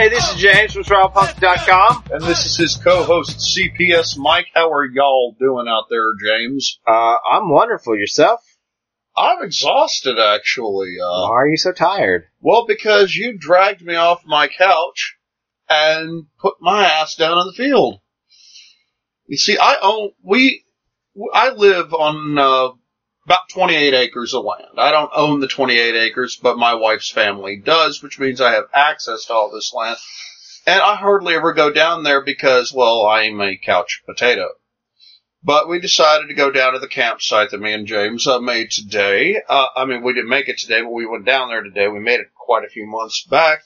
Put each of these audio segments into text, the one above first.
Hey, this is James from SurvivalPunk.com. And this is his co-host, CPS Mike. How are y'all doing out there, James? I'm wonderful. Yourself? I'm exhausted, actually. Why are you so tired? Well, because you dragged me off my couch and put my ass down in the field. You see, I live on about 28 acres of land. I don't own the 28 acres, but my wife's family does, which means I have access to all this land. And I hardly ever go down there because, well, I'm a couch potato. But we decided to go down to the campsite that me and James made today. We didn't make it today, but we went down there today. We made it quite a few months back.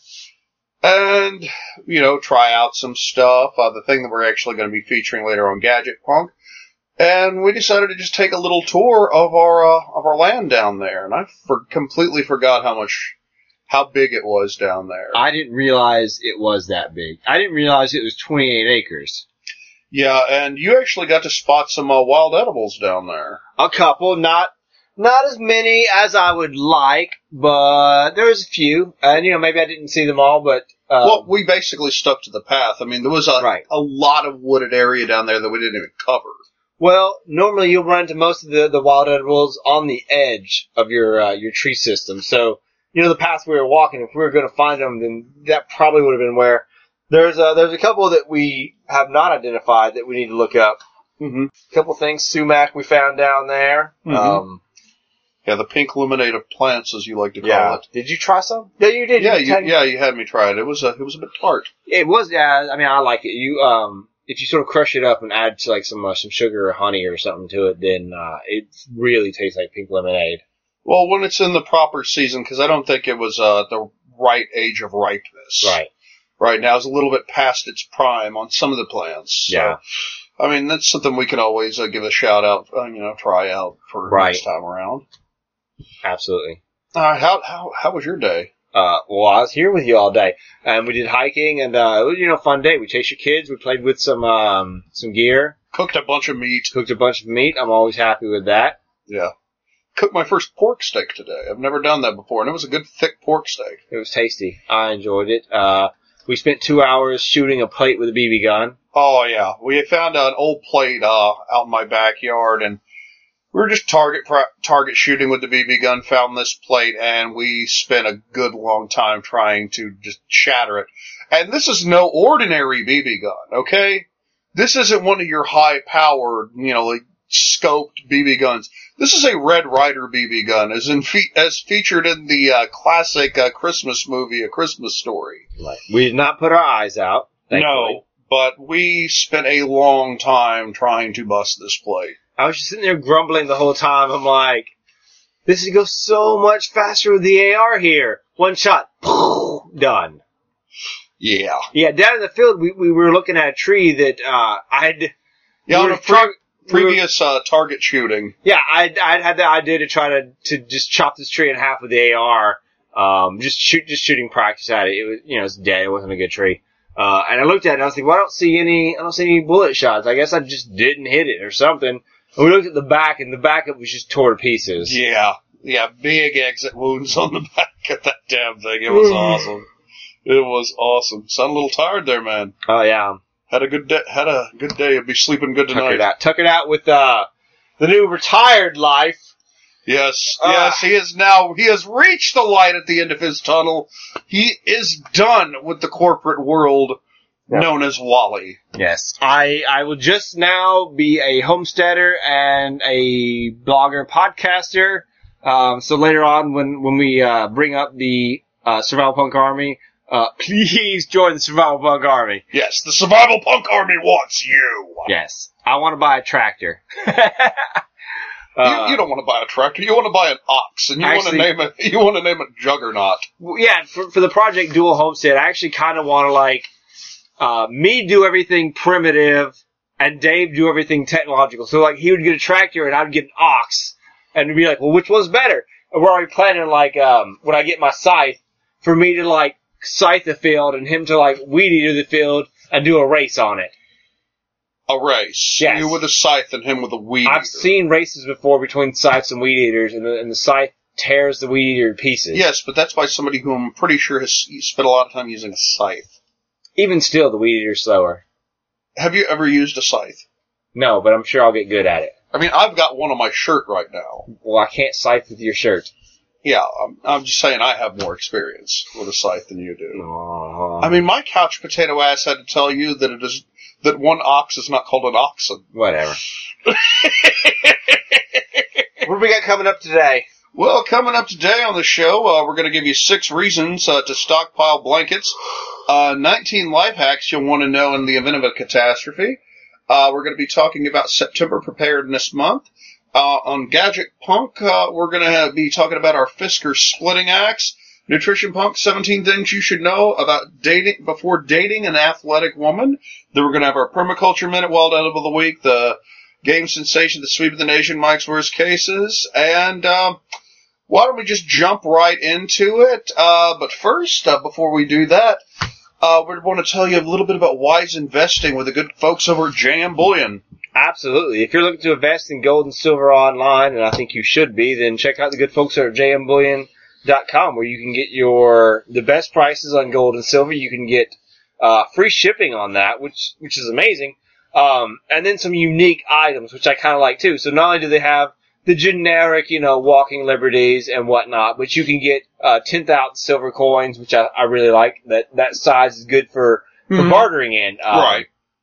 And, try out some stuff. The thing that we're actually going to be featuring later on Gadget Punk. And we decided to just take a little tour of our land down there. And I completely forgot how big it was down there. I didn't realize it was that big. I didn't realize it was 28 acres. Yeah, and you actually got to spot some wild edibles down there. A couple, not as many as I would like, but there was a few. And, maybe I didn't see them all, but... well, we basically stuck to the path. I mean, there was a lot of wooded area down there that we didn't even cover. Well, normally you'll run into most of the wild edibles on the edge of your tree system. So, the path we were walking, if we were going to find them, then that probably would have been where. There's a couple that we have not identified that we need to look up. Mm-hmm. A couple things, sumac we found down there. Mm-hmm. The pink lemonade of plants, as you like to call it. Did you try some? Yeah, you did. You had me try it. It was a bit tart. It was. I like it. If you sort of crush it up and add to some sugar or honey or something to it, then it really tastes like pink lemonade. Well, when it's in the proper season, because I don't think it was the right age of ripeness. Right. Right now, it's a little bit past its prime on some of the plants. So, yeah. That's something we can always give a shout out, try out for next time around. Absolutely. How was your day? Well, I was here with you all day, and we did hiking, and it was a fun day. We chased your kids. We played with some gear. Cooked a bunch of meat. I'm always happy with that. Yeah. Cooked my first pork steak today. I've never done that before, and it was a good thick pork steak. It was tasty. I enjoyed it. We spent 2 hours shooting a plate with a BB gun. Oh yeah, we found an old plate out in my backyard, and we were just target shooting with the BB gun, found this plate, and we spent a good long time trying to just shatter it. And this is no ordinary BB gun, okay? This isn't one of your high-powered, scoped BB guns. This is a Red Ryder BB gun, as featured in the classic Christmas movie, A Christmas Story. Right. We did not put our eyes out, thankfully. No, but we spent a long time trying to bust this plate. I was just sitting there grumbling the whole time. I'm like, this would go so much faster with the AR here. One shot, done. Yeah. Yeah, down in the field, we were looking at a tree that on a previous target shooting. Yeah, I'd had the idea to try to just chop this tree in half with the AR. Just shooting practice at it. It was, it's dead. It wasn't a good tree. And I looked at it and I was thinking, well, I don't see any bullet shots. I guess I just didn't hit it or something. And we looked at the back, and the back it was just tore to pieces. Yeah, big exit wounds on the back of that damn thing. It was awesome. It was awesome. Sound a little tired there, man. Oh yeah. Had a good day. You'll be sleeping good tonight. Tuck it out with the new retired life. Yes, he has reached the light at the end of his tunnel. He is done with the corporate world known as Wally. Yes. I will just now be a homesteader and a blogger podcaster. So later on when we bring up the Survival Punk Army, please join the Survival Punk Army. Yes, the Survival Punk Army wants you. Yes. I want to buy a tractor. You don't want to buy a tractor. You want to buy an ox, and you want to name it Juggernaut. Yeah, for the Project Dual Homestead, I actually kind of want to me do everything primitive, and Dave do everything technological. So he would get a tractor, and I'd get an ox, and we'd be like, well, which one's better? And we're already planning when I get my scythe, for me to scythe the field, and him to weed eater the field, and do a race on it. A race. Yes. You with a scythe and him with a weed eater. I've seen races before between scythes and weed eaters, and the scythe tears the weed eater to pieces. Yes, but that's by somebody who I'm pretty sure has spent a lot of time using a scythe. Even still, the weed eater's slower. Have you ever used a scythe? No, but I'm sure I'll get good at it. I mean, I've got one on my shirt right now. Well, I can't scythe with your shirt. Yeah, I'm just saying I have more experience with a scythe than you do. Oh. I mean, my couch potato ass had to tell you that one ox is not called an oxen. Whatever. What do we got coming up today? Well, coming up today on the show, we're going to give you 6 reasons to stockpile blankets, 19 life hacks you'll want to know in the event of a catastrophe. We're going to be talking about September Preparedness Month. On Gadget Punk, we're going to be talking about our Fisker splitting axe. Nutrition Punk, 17 things you should know about dating before dating an athletic woman. Then we're going to have our Permaculture Minute, Wild Edible of the Week, the Game Sensation, the Sweep of the Nation, Mike's Worst Cases, and why don't we just jump right into it? But first, before we do that, we want to tell you a little bit about wise investing with the good folks over at JM Bullion. Absolutely. If you're looking to invest in gold and silver online, and I think you should be, then check out the good folks at jmbullion.com, where you can get the best prices on gold and silver. You can get free shipping on that, which is amazing. And then some unique items, which I kind of like too. So not only do they have the generic, walking liberties and whatnot, but you can get 10th silver coins, which I really like. That size is good for bartering in. Right.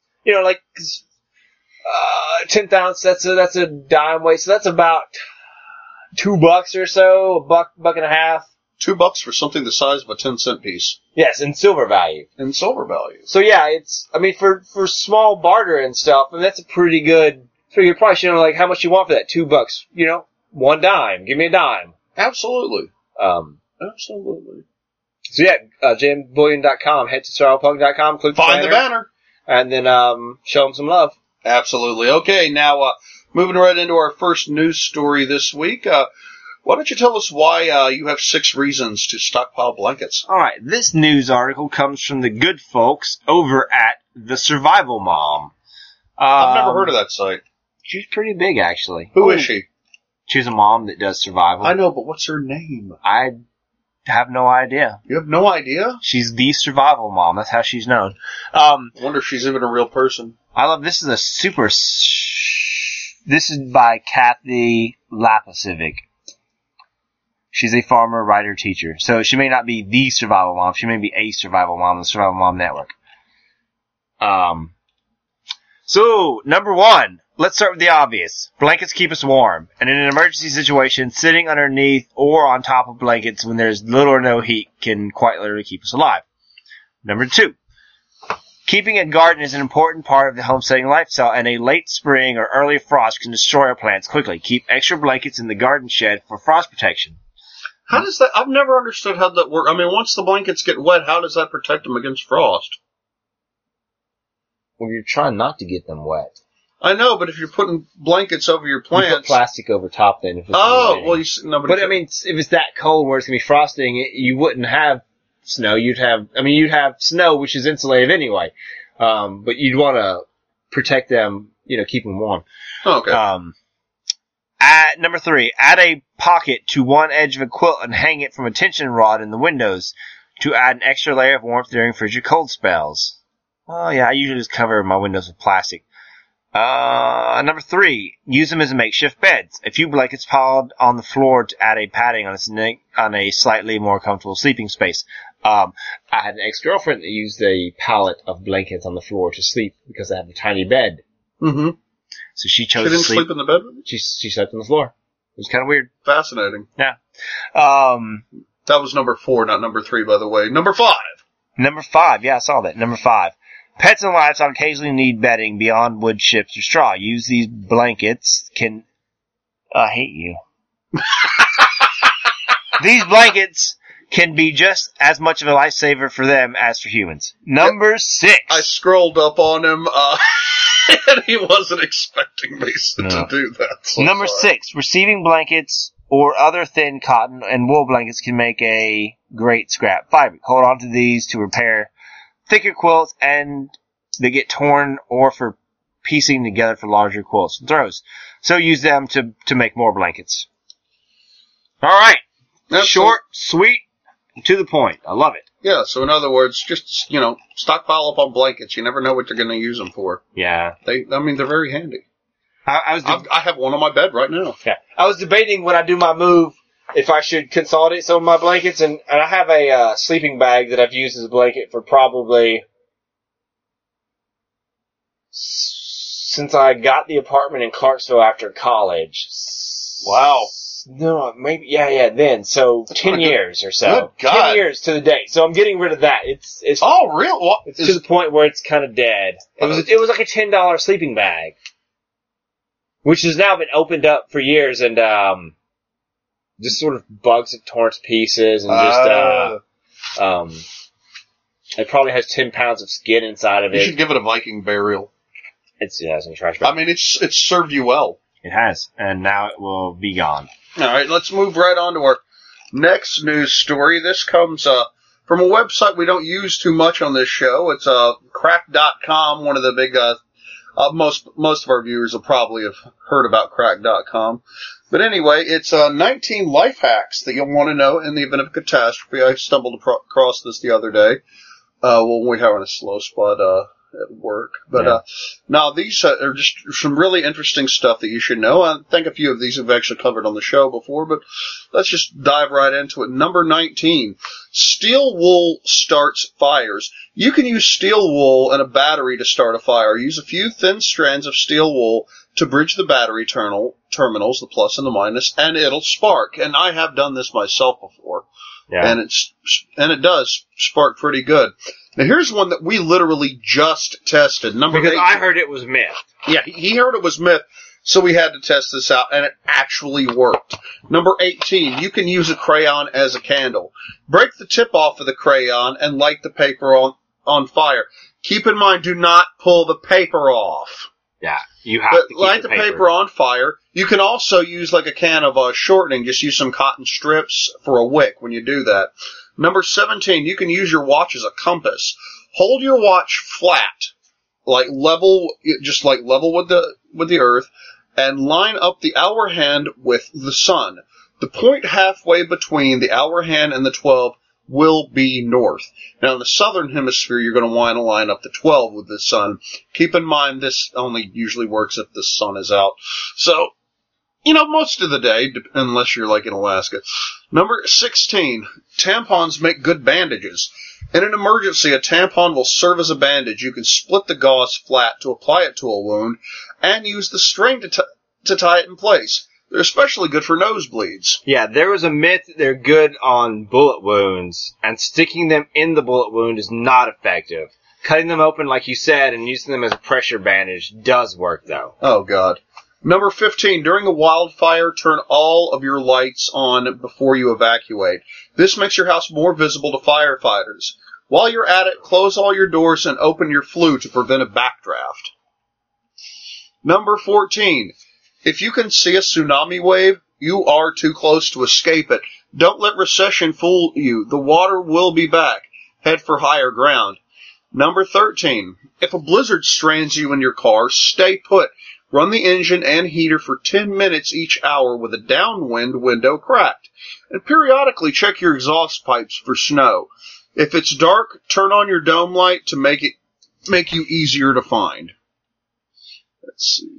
10th ounce, that's a dime weight, so that's about $2 or so, buck and a half. $2 for something the size of a 10-cent piece. Yes, in silver value. In silver value. So yeah, for small barter and stuff, that's a pretty good price. How much you want for that? $2. One dime. Give me a dime. Absolutely. Absolutely. So yeah, jmbullion.com. Head to survivalpunk.com. Click Find the banner. And then, show them some love. Absolutely. Okay, now, moving right into our first news story this week, why don't you tell us why you have 6 reasons to stockpile blankets? All right, this news article comes from the good folks over at The Survival Mom. I've never heard of that site. She's pretty big, actually. Who is she? She's a mom that does survival. I know, but what's her name? I have no idea. You have no idea? She's The Survival Mom. That's how she's known. I wonder if she's even a real person. This is this is by Kathy Lapasivic. She's a farmer, writer, teacher. So she may not be the survival mom. She may be a survival mom on the Survival Mom Network. So, number 1. Let's start with the obvious. Blankets keep us warm. And in an emergency situation, sitting underneath or on top of blankets when there's little or no heat can quite literally keep us alive. Number 2. Keeping a garden is an important part of the homesteading lifestyle, and a late spring or early frost can destroy our plants quickly. Keep extra blankets in the garden shed for frost protection. How does that... I've never understood how that works. I mean, once the blankets get wet, how does that protect them against frost? Well, you're trying not to get them wet. I know, but if you're putting blankets over your plants... You put plastic over top then. If it's But I mean, if it's that cold where it's going to be frosting, you wouldn't have snow. You'd have snow, which is insulated anyway. But you'd want to protect them, keep them warm. Okay. Number 3, add a pocket to one edge of a quilt and hang it from a tension rod in the windows to add an extra layer of warmth during frigid cold spells. Oh yeah, I usually just cover my windows with plastic. Number 3, use them as makeshift beds. A few blankets piled on the floor to add a padding on a slightly more comfortable sleeping space. I had an ex-girlfriend that used a pallet of blankets on the floor to sleep because I have a tiny bed. Mm-hmm. So she chose to sleep. She didn't sleep in the bed with you? She slept on the floor. It was kind of weird. Fascinating. Yeah. That was number 4, not number 3, by the way. Number 5. Number 5. Yeah, I saw that. Number 5. Pets and livestock occasionally need bedding beyond wood chips or straw. Use these blankets I hate you. These blankets can be just as much of a lifesaver for them as for humans. Number 6. I scrolled up on him, and he wasn't expecting me to do that. So Number 6. Receiving blankets or other thin cotton and wool blankets can make a great scrap fabric. Hold on to these to repair thicker quilts, and they get torn or for piecing together for larger quilts and throws. So use them to make more blankets. All right. Short, sweet, To the point. I love it. Yeah, so in other words, just, stockpile up on blankets. You never know what they're going to use them for. Yeah. They're very handy. I have one on my bed right now. Yeah. I was debating when I do my move if I should consolidate some of my blankets, and I have a sleeping bag that I've used as a blanket for probably since I got the apartment in Clarksville after college. Wow. No, maybe, then. So 10 years or so. Good God. 10 years to the date. So I'm getting rid of that. It's real? What? It's to the point where it's kind of dead. It was like a $10 sleeping bag, which has now been opened up for years, and just sort of bugs have torn to pieces, and it probably has 10 pounds of skin inside of it. You should give it a Viking burial. It's in a trash bag. I mean, it's served you well. It has, and now it will be gone. All right, let's move right on to our next news story. This comes from a website we don't use too much on this show. It's crack.com, one of the big most of our viewers will probably have heard about crack.com. But anyway, it's 19 life hacks that you'll want to know in the event of a catastrophe. I stumbled across this the other day when we were having a slow spot at work. But now these are just some really interesting stuff that you should know. I think a few of these have actually covered on the show before, but let's just dive right into it. Number 19, steel wool starts fires. You can use steel wool and a battery to start a fire. Use a few thin strands of steel wool to bridge the battery terminals, the plus and the minus, and it'll spark. And I have done this myself before. Yeah. And it does spark pretty good. Now here's one that we literally just tested. Because 18. I heard it was myth. Yeah, he heard it was myth, so we had to test this out, and it actually worked. Number 18, you can use a crayon as a candle. Break the tip off of the crayon and light the paper on fire. Keep in mind, do not pull the paper off. Yeah, you have to keep light the paper on fire. You can also use like a can of shortening. Just use some cotton strips for a wick when you do that. Number 17, you can use your watch as a compass. Hold your watch flat, level with the earth, and line up the hour hand with the sun. The point halfway between the hour hand and the 12 will be north. Now, in the southern hemisphere, you're going to want to line up the 12 with the sun. Keep in mind, this only usually works if the sun is out. So, most of the day, unless you're like in Alaska. Number 16, tampons make good bandages. In an emergency, a tampon will serve as a bandage. You can split the gauze flat to apply it to a wound and use the string to tie it in place. They're especially good for nosebleeds. Yeah, there was a myth that they're good on bullet wounds, and sticking them in the bullet wound is not effective. Cutting them open, like you said, and using them as a pressure bandage does work, though. Oh, God. Number 15, during a wildfire, turn all of your lights on before you evacuate. This makes your house more visible to firefighters. While you're at it, close all your doors and open your flue to prevent a backdraft. Number 14, if you can see a tsunami wave, you are too close to escape it. Don't let recession fool you. The water will be back. Head for higher ground. Number 13, if a blizzard strands you in your car, stay put. Run the engine and heater for 10 minutes each hour with a downwind window cracked. And periodically check your exhaust pipes for snow. If it's dark, turn on your dome light to make you easier to find. Let's see.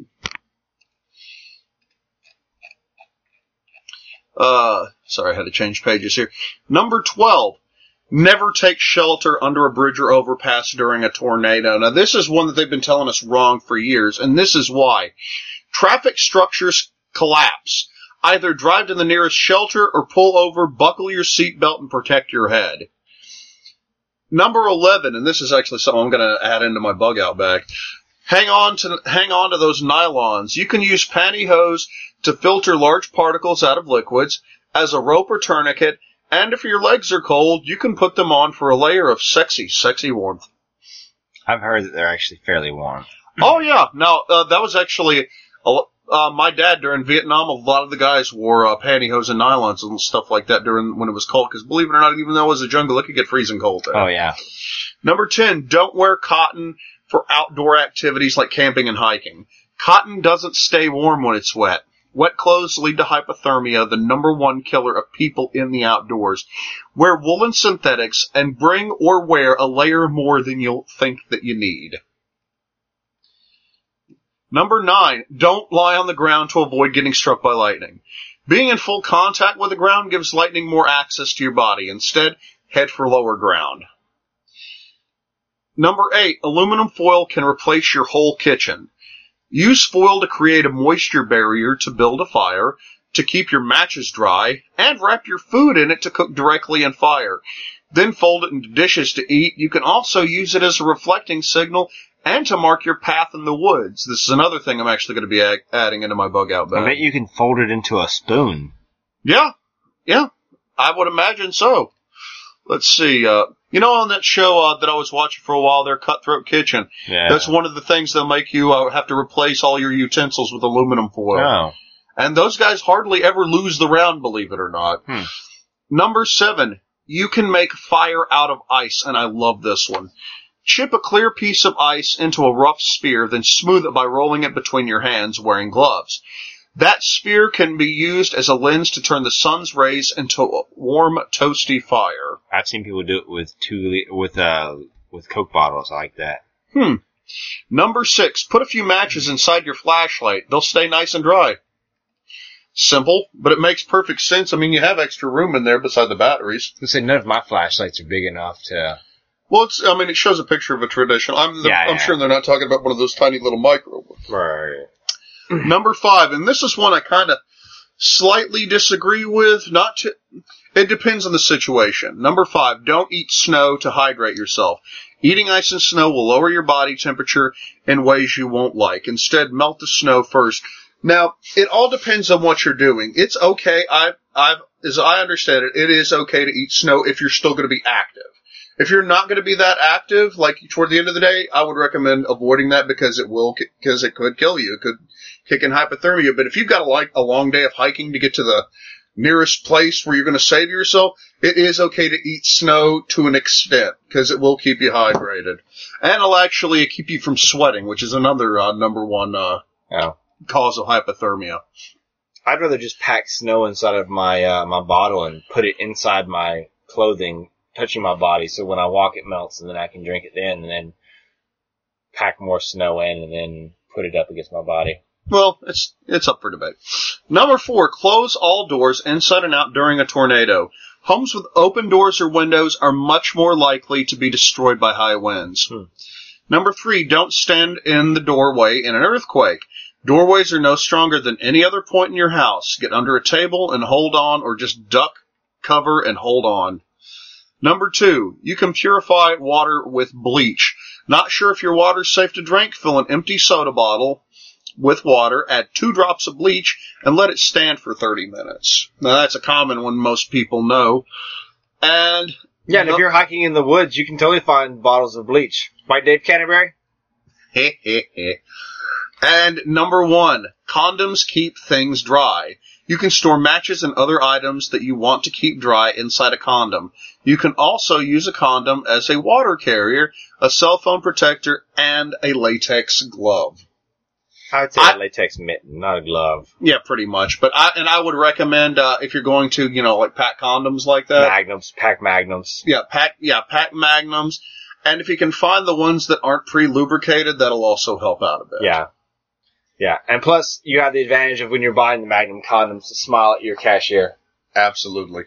Sorry, I had to change pages here. Number 12. Never take shelter under a bridge or overpass during a tornado. Now, this is one that they've been telling us wrong for years, and this is why. Traffic structures collapse. Either drive to the nearest shelter or pull over, buckle your seatbelt, and protect your head. Number 11, and this is actually something I'm going to add into my bug-out bag. Hang on to those nylons. You can use pantyhose to filter large particles out of liquids, as a rope or tourniquet, and if your legs are cold, you can put them on for a layer of sexy warmth. I've heard that they're actually fairly warm. Oh, yeah. Now, that was actually my dad during Vietnam. A lot of the guys wore pantyhose and nylons and stuff like that when it was cold, because believe it or not, even though it was a jungle, it could get freezing cold there. Oh, yeah. Number 10, don't wear cotton for outdoor activities like camping and hiking. Cotton doesn't stay warm when it's wet. Wet clothes lead to hypothermia, the number one killer of people in the outdoors. Wear woolen synthetics and bring or wear a layer more than you'll think that you need. Number 9, don't lie on the ground to avoid getting struck by lightning. Being in full contact with the ground gives lightning more access to your body. Instead, head for lower ground. Number 8, aluminum foil can replace your whole kitchen. Use foil to create a moisture barrier to build a fire, to keep your matches dry, and wrap your food in it to cook directly in fire. Then fold it into dishes to eat. You can also use it as a reflecting signal and to mark your path in the woods. This is another thing I'm actually going to be adding into my bug out bag. I bet you can fold it into a spoon. Yeah, I would imagine so. Let's see, on that show that I was watching for a while there, Cutthroat Kitchen, that's one of the things that'll make you have to replace all your utensils with aluminum foil. Oh. And those guys hardly ever lose the round, believe it or not. Number 7, you can make fire out of ice, and I love this one. Chip a clear piece of ice into a rough sphere, then smooth it by rolling it between your hands wearing gloves. That sphere can be used as a lens to turn the sun's rays into a warm, toasty fire. I've seen people do it with Coke bottles. I like that. Number 6, put a few matches inside your flashlight. They'll stay nice and dry. Simple, but it makes perfect sense. I mean, you have extra room in there beside the batteries. I said none of my flashlights are big enough to... Well, it shows a picture of a traditional. I'm sure they're not talking about one of those tiny little micro ones. Right. Number 5, and this is one I kind of slightly disagree with. It depends on the situation. Number 5, don't eat snow to hydrate yourself. Eating ice and snow will lower your body temperature in ways you won't like. Instead, melt the snow first. Now, it all depends on what you're doing. It's okay. As I understand it, it is okay to eat snow if you're still going to be active. If you're not going to be that active, like toward the end of the day, I would recommend avoiding that because it could kill you. It could kick in hypothermia. But if you've got a long day of hiking to get to the nearest place where you're going to save yourself, it is okay to eat snow to an extent because it will keep you hydrated. And it'll actually keep you from sweating, which is another number one cause of hypothermia. I'd rather just pack snow inside of my my bottle and put it inside my clothing, touching my body, so when I walk it melts, and then I can drink it then, and then pack more snow in, and then put it up against my body. Well, it's up for debate. Number 4, close all doors inside and out during a tornado. Homes with open doors or windows are much more likely to be destroyed by high winds. Number 3, don't stand in the doorway in an earthquake. Doorways are no stronger than any other point in your house. Get under a table and hold on, or just duck, cover, and hold on. Number 2, you can purify water with bleach. Not sure if your water's safe to drink? Fill an empty soda bottle with water, add 2 drops of bleach, and let it stand for 30 minutes. Now, that's a common one most people know. And and if you're hiking in the woods, you can totally find bottles of bleach. Right, Dave Canterbury? And number 1, condoms keep things dry. You can store matches and other items that you want to keep dry inside a condom. You can also use a condom as a water carrier, a cell phone protector, and a latex glove. I would say a latex mitten, not a glove. Yeah, pretty much. But I would recommend, if you're going to, pack condoms like that. Pack magnums. Pack magnums. And if you can find the ones that aren't pre-lubricated, that'll also help out a bit. Yeah. And plus, you have the advantage of when you're buying the Magnum condoms to smile at your cashier. Absolutely.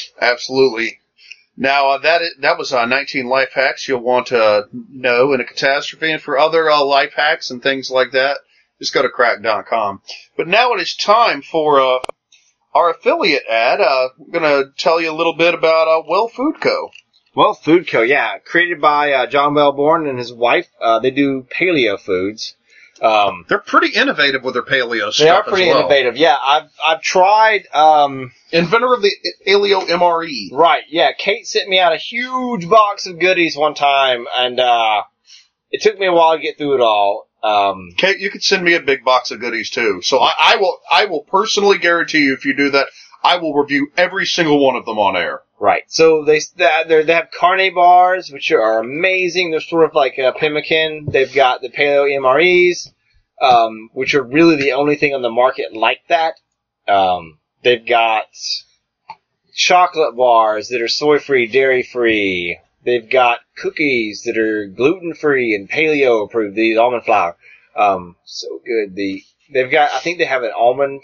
Now, that was 19 life hacks you'll want to know in a catastrophe. And for other life hacks and things like that, just go to crack.com. But now it is time for our affiliate ad. I'm going to tell you a little bit about Well Food Co. Well Food Co., created by John Wellborn and his wife. They do paleo foods. They're pretty innovative with their paleo stuff. They are pretty innovative. Yeah, I've tried. Inventor of the Paleo MRE. Right. Yeah. Kate sent me out a huge box of goodies one time, and it took me a while to get through it all. Kate, you could send me a big box of goodies too. So I will personally guarantee you, if you do that, I will review every single one of them on air. Right. So they have carne bars, which are amazing. They're sort of like a pemmican. They've got the paleo MREs, which are really the only thing on the market like that. They've got chocolate bars that are soy-free, dairy-free. They've got cookies that are gluten-free and paleo-approved, the almond flour. So good. They've got, I think they have an almond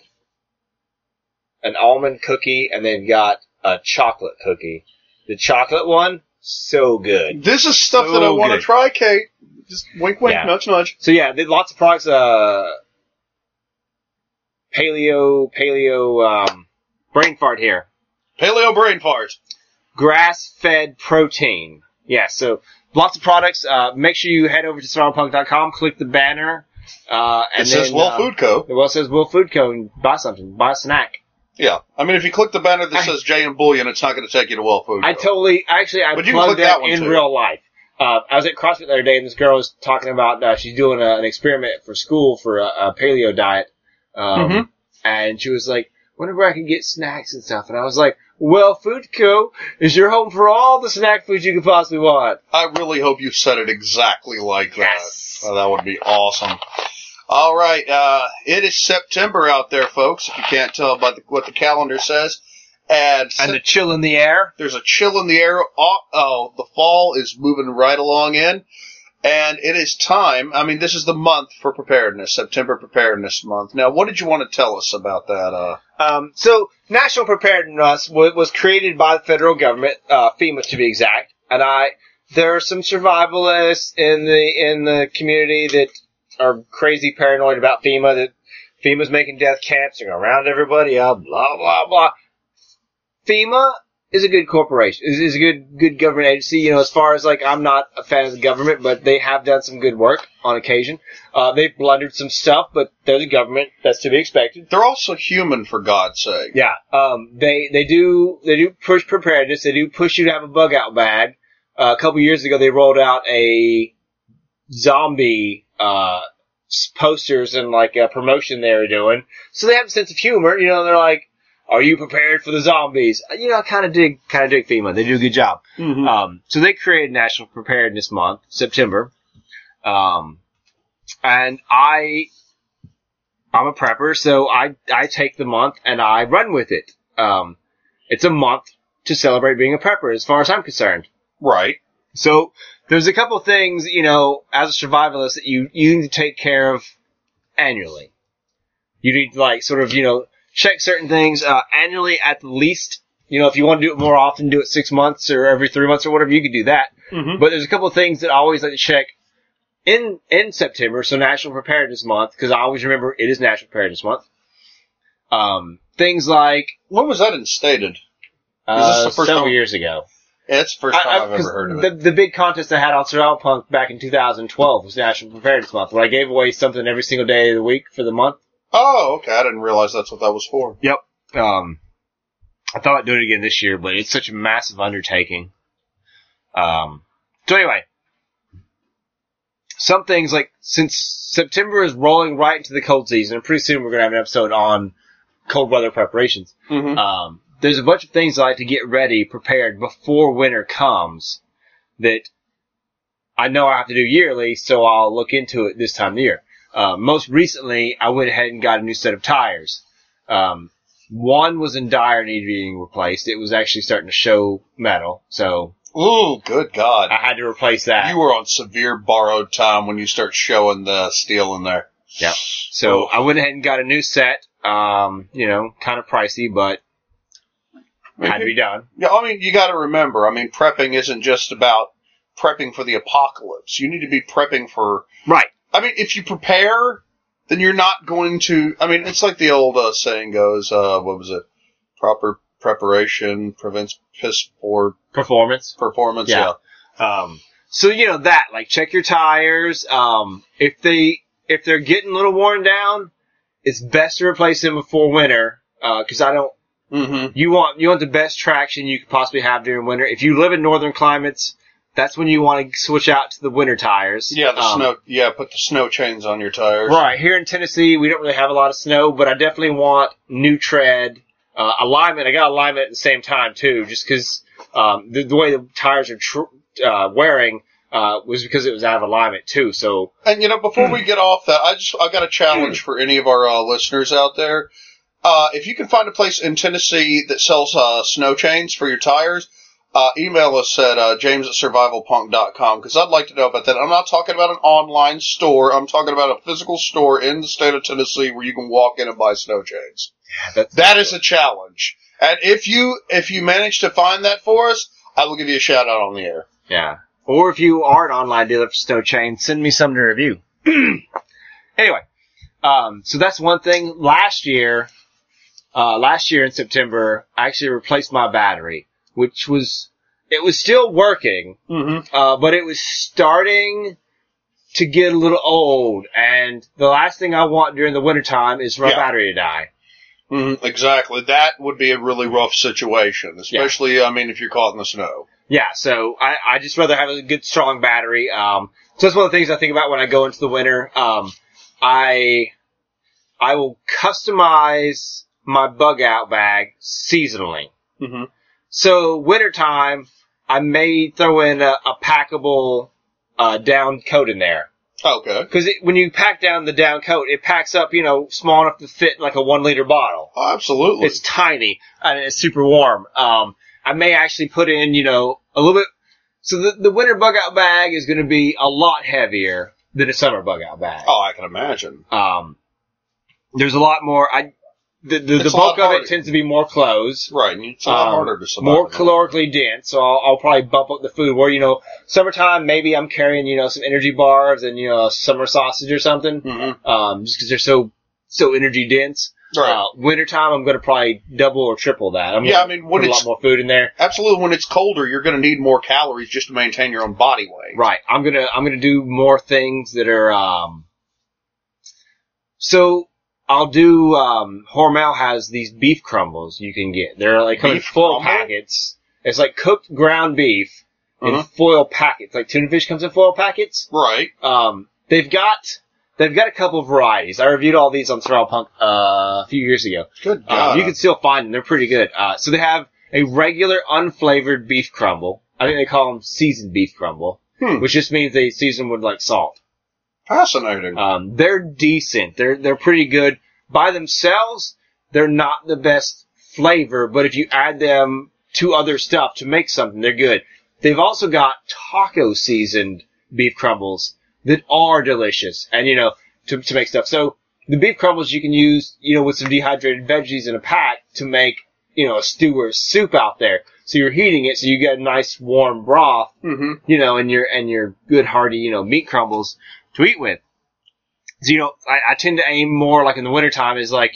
cookie, and they've got a chocolate cookie. The chocolate one, so good. This is stuff that I want to try, Kate. Just wink, wink, nudge, nudge. So yeah, lots of products, paleo, brain fart here. Paleo brain fart. Grass-fed protein. Yeah, so lots of products. Make sure you head over to survivalpunk.com, click the banner. It says Will Food Co. It says Will Food Co. and buy something. Buy a snack. Yeah. I mean, if you click the banner that says Jay and Bullion, it's not going to take you to Will Food Co. I plugged that in real life. I was at CrossFit the other day, and this girl was talking about, she's doing an experiment for school for a paleo diet. And she was like, whenever I can get snacks and stuff. And I was like, well, Food Co. is your home for all the snack foods you could possibly want. I really hope you said it exactly like that. Yes. Oh, that would be awesome. All right. It is September out there, folks, if you can't tell by what the calendar says. And the chill in the air. There's a chill in the air. The fall is moving right along in. And it is time. I mean, this is the month for preparedness, September Preparedness Month. Now, what did you want to tell us about that? So National Preparedness was created by the federal government, FEMA to be exact. And there are some survivalists in the community that are crazy paranoid about FEMA, that FEMA's making death camps, they're going to round everybody up, blah, blah, blah. FEMA is a good corporation, is a good government agency. As far as I'm not a fan of the government, but they have done some good work on occasion. They've blundered some stuff, but they're the government. That's to be expected. They're also human, for God's sake. Yeah. They do push preparedness. They do push you to have a bug out bag. A couple years ago, they rolled out a zombie, posters and a promotion they were doing. So they have a sense of humor. They're like, are you prepared for the zombies? I kind of dig FEMA. They do a good job. Mm-hmm. So they created National Preparedness Month, September. And I'm a prepper, so I take the month and I run with it. It's a month to celebrate being a prepper, as far as I'm concerned. Right. So there's a couple of things, as a survivalist that you need to take care of annually. You need to check certain things annually at the least. If you want to do it more often, do it 6 months or every 3 months or whatever, you could do that. Mm-hmm. But there's a couple of things that I always like to check in September, so National Preparedness Month, because I always remember it is National Preparedness Month. Things like... When was that instated? Is this the first several time? years ago. Yeah, it's the first time I've ever heard of it. The big contest I had on Survival Punk back in 2012 was National Preparedness Month, where I gave away something every single day of the week for the month. Oh, okay. I didn't realize that's what that was for. Yep. I thought I'd do it again this year, but it's such a massive undertaking. So anyway, some things since September is rolling right into the cold season, and pretty soon we're going to have an episode on cold weather preparations. Mm-hmm. There's a bunch of things I like to get ready, prepared before winter comes that I know I have to do yearly, so I'll look into it this time of year. Most recently, I went ahead and got a new set of tires. One was in dire need of being replaced. It was actually starting to show metal, so... Ooh, good God. I had to replace that. You were on severe borrowed time when you start showing the steel in there. Yep. So I went ahead and got a new set. Kind of pricey, but had to be done. Yeah, you gotta remember, prepping isn't just about prepping for the apocalypse. You need to be prepping for... Right. If you prepare, then you're not going to... it's like the old saying goes, what was it? Proper preparation prevents piss poor... Performance, yeah. So, that, check your tires. If they're getting a little worn down, it's best to replace them before winter, cause Mm-hmm. You want the best traction you could possibly have during winter. If you live in northern climates, that's when you want to switch out to the winter tires. Yeah, snow. Yeah, put the snow chains on your tires. Right. Here in Tennessee, we don't really have a lot of snow, but I definitely want new tread, alignment. I got alignment at the same time too, just because the way the tires are wearing was because it was out of alignment too. So, and before we get off that, I've got a challenge for any of our listeners out there. If you can find a place in Tennessee that sells snow chains for your tires, email us at james@survivalpunk.com, because I'd like to know about that. I'm not talking about an online store. I'm talking about a physical store in the state of Tennessee where you can walk in and buy snow chains. Yeah, that is a challenge. And if you manage to find that for us, I will give you a shout out on the air. Yeah. Or if you are an online dealer for snow chains, send me some to review. Anyway, so that's one thing. Last year in September, I actually replaced my battery, which was still working, but it was starting to get a little old, and the last thing I want during the wintertime is for my battery to die. Exactly. That would be a really rough situation, especially, if you're caught in the snow. Yeah, so I just rather have a good, strong battery. So that's one of the things I think about when I go into the winter. I will customize my bug out bag seasonally. Mm-hmm. So wintertime, I may throw in a packable down coat in there. Okay. Because when you pack down the down coat, it packs up, small enough to fit like a 1 liter bottle. Oh, absolutely. It's tiny and it's super warm. I may actually put in, a little bit. So the winter bug out bag is going to be a lot heavier than a summer bug out bag. Oh, I can imagine. There's a lot more. The bulk of it tends to be more clothes. Right, and it's a lot harder to survive. More calorically dense, so I'll probably bump up the food. Where, summertime, maybe I'm carrying, some energy bars and, a summer sausage or something. Mm-hmm. Just because they're so energy dense. Right. Wintertime, I'm going to probably double or triple that. I'm going to put a lot more food in there. Absolutely. When it's colder, you're going to need more calories just to maintain your own body weight. Right. I'm going to do more things that are, so I'll do, Hormel has these beef crumbles you can get. They're like come in foil packets. It's like cooked ground beef in foil packets. Like tuna fish comes in foil packets. Right. They've got a couple of varieties. I reviewed all these on Survival Punk, a few years ago. Good God. You can still find them. They're pretty good. So they have a regular unflavored beef crumble. I think they call them seasoned beef crumble. Which just means they season with like salt. Fascinating. They're decent. They're pretty good. By themselves, they're not the best flavor, but if you add them to other stuff to make something, they're good. They've also got taco seasoned beef crumbles that are delicious and, to make stuff. So the beef crumbles you can use, with some dehydrated veggies in a pack to make, a stew or a soup out there. So you're heating it so you get a nice warm broth, and your good hearty, meat crumbles to eat with. So, I tend to aim more like in the wintertime is like,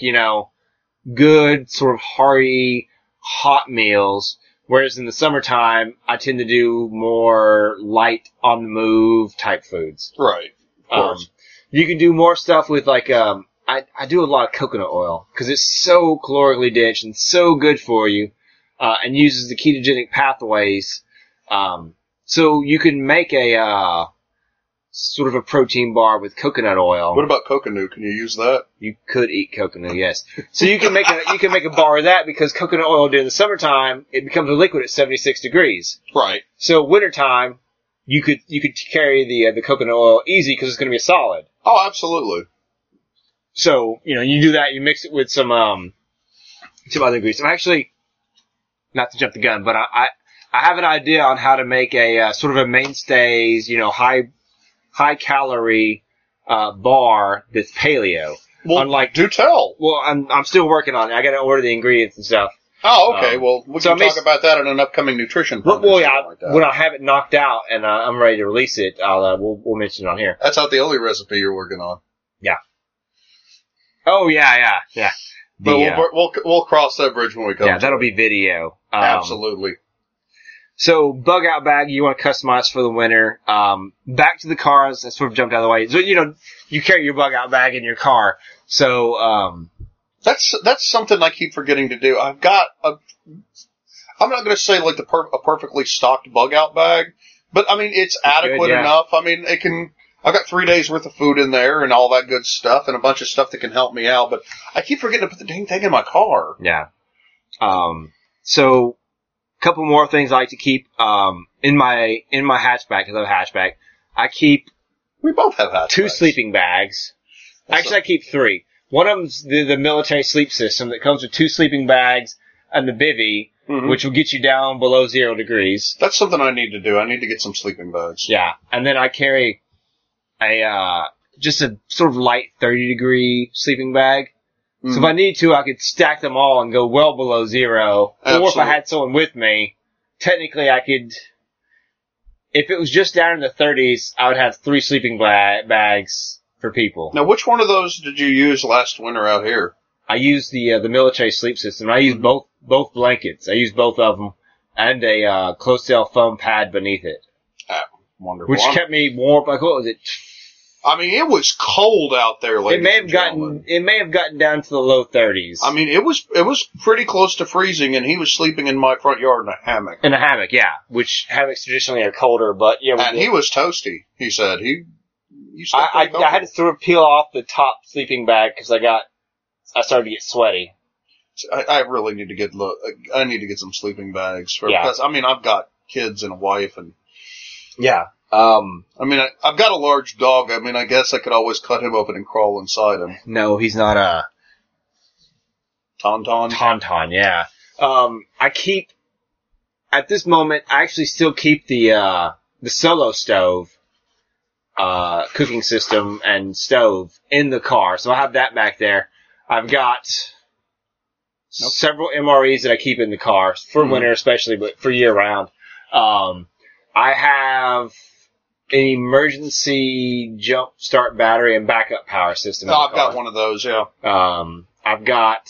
good sort of hearty, hot meals. Whereas in the summertime, I tend to do more light on the move type foods. Right. Of course. You can do more stuff with like, I do a lot of coconut oil because it's so calorically dense and so good for you, and uses the ketogenic pathways. So you can make a, sort of a protein bar with coconut oil. What about coconut? Can you use that? You could eat coconut, yes. So you can make a bar of that because coconut oil during the summertime, it becomes a liquid at 76 degrees. Right. So wintertime, you could carry the coconut oil easy because it's going to be a solid. Oh, absolutely. So, you do that, you mix it with some other ingredients. I'm actually, not to jump the gun, but I have an idea on how to make a, sort of a mainstays, high calorie bar that's paleo. Well, do tell. Well, I'm still working on it. I got to order the ingredients and stuff. Oh, okay. Well, we can talk about that in an upcoming nutrition. Well, yeah. Like when I have it knocked out and I'm ready to release it, we'll mention it on here. That's not the only recipe you're working on. Yeah. Oh yeah. But we'll cross that bridge when we come. Yeah, that'll be video. Absolutely. So, bug out bag you want to customize for the winter. Back to the cars, I sort of jumped out of the way. So, you carry your bug out bag in your car. So, that's something I keep forgetting to do. I've got I'm not going to say like a perfectly stocked bug out bag, but it's adequate enough. I've got 3 days worth of food in there and all that good stuff and a bunch of stuff that can help me out, but I keep forgetting to put the dang thing in my car. Yeah. So, couple more things I like to keep in my hatchback, because I have a hatchback. I keep we both have hatchbacks. 2 sleeping bags. Actually, I keep 3. One of them's the military sleep system that comes with 2 sleeping bags and the bivvy, which will get you down below 0 degrees. That's something I need to do. I need to get some sleeping bags. Yeah. And then I carry just a sort of light 30-degree sleeping bag. So if I need to, I could stack them all and go well below 0. Absolutely. Or if I had someone with me, technically I could, if it was just down in the 30s, I would have 3 sleeping bags for people. Now, which one of those did you use last winter out here? I used the military sleep system. I used both blankets. I used both of them and a Closetail foam pad beneath it. Wonderful. Which kept me warm. Like, what was it? I mean, it was cold out there, ladies It may have gotten down to the low 30s. I mean, it was pretty close to freezing, and he was sleeping in my front yard in a hammock. In a hammock, yeah. Which hammocks traditionally are colder, but yeah. And he was toasty. He said I had to sort of peel off the top sleeping bag because I started to get sweaty. I really need to I need to get some sleeping bags because I mean I've got kids and a wife and yeah. I mean I've got a large dog. I mean I guess I could always cut him open and crawl inside him. No, he's not a Tauntaun. Tauntaun, yeah. I keep at this moment. I actually still keep the Solo stove, cooking system and stove in the car, so I have that back there. I've got several MREs that I keep in the car for winter especially, but for year round. I have an emergency jump start battery and backup power system. I've got one of those, yeah. I've got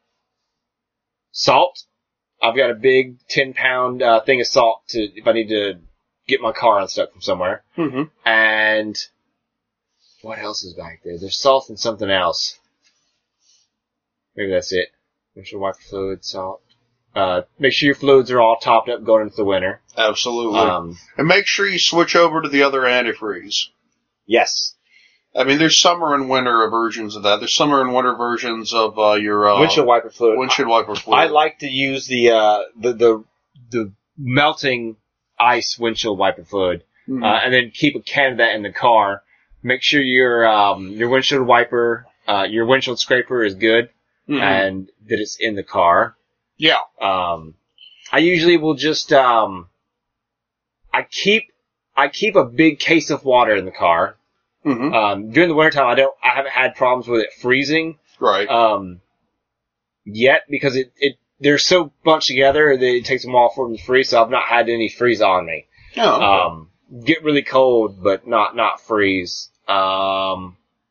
salt. I've got a big 10-pound thing of salt if I need to get my car unstuck from somewhere. Mm-hmm. And what else is back there? There's salt and something else. Maybe that's it. Windshield wiper fluid, salt. Make sure your fluids are all topped up going into the winter. Absolutely. And make sure you switch over to the other antifreeze. Yes. I mean, there's summer and winter versions of that. There's summer and winter versions of your windshield wiper fluid. Windshield wiper fluid. I like to use the melting ice windshield wiper fluid, and then keep a can of that in the car. Make sure your windshield wiper, your windshield scraper is good, and that it's in the car. Yeah. I usually will just I keep a big case of water in the car. Mm-hmm. During the wintertime, I haven't had problems with it freezing. Right. Yet, because they're so bunched together that it takes them all for them to freeze, so I've not had any freeze on me. Oh, okay. Get really cold, but not freeze. What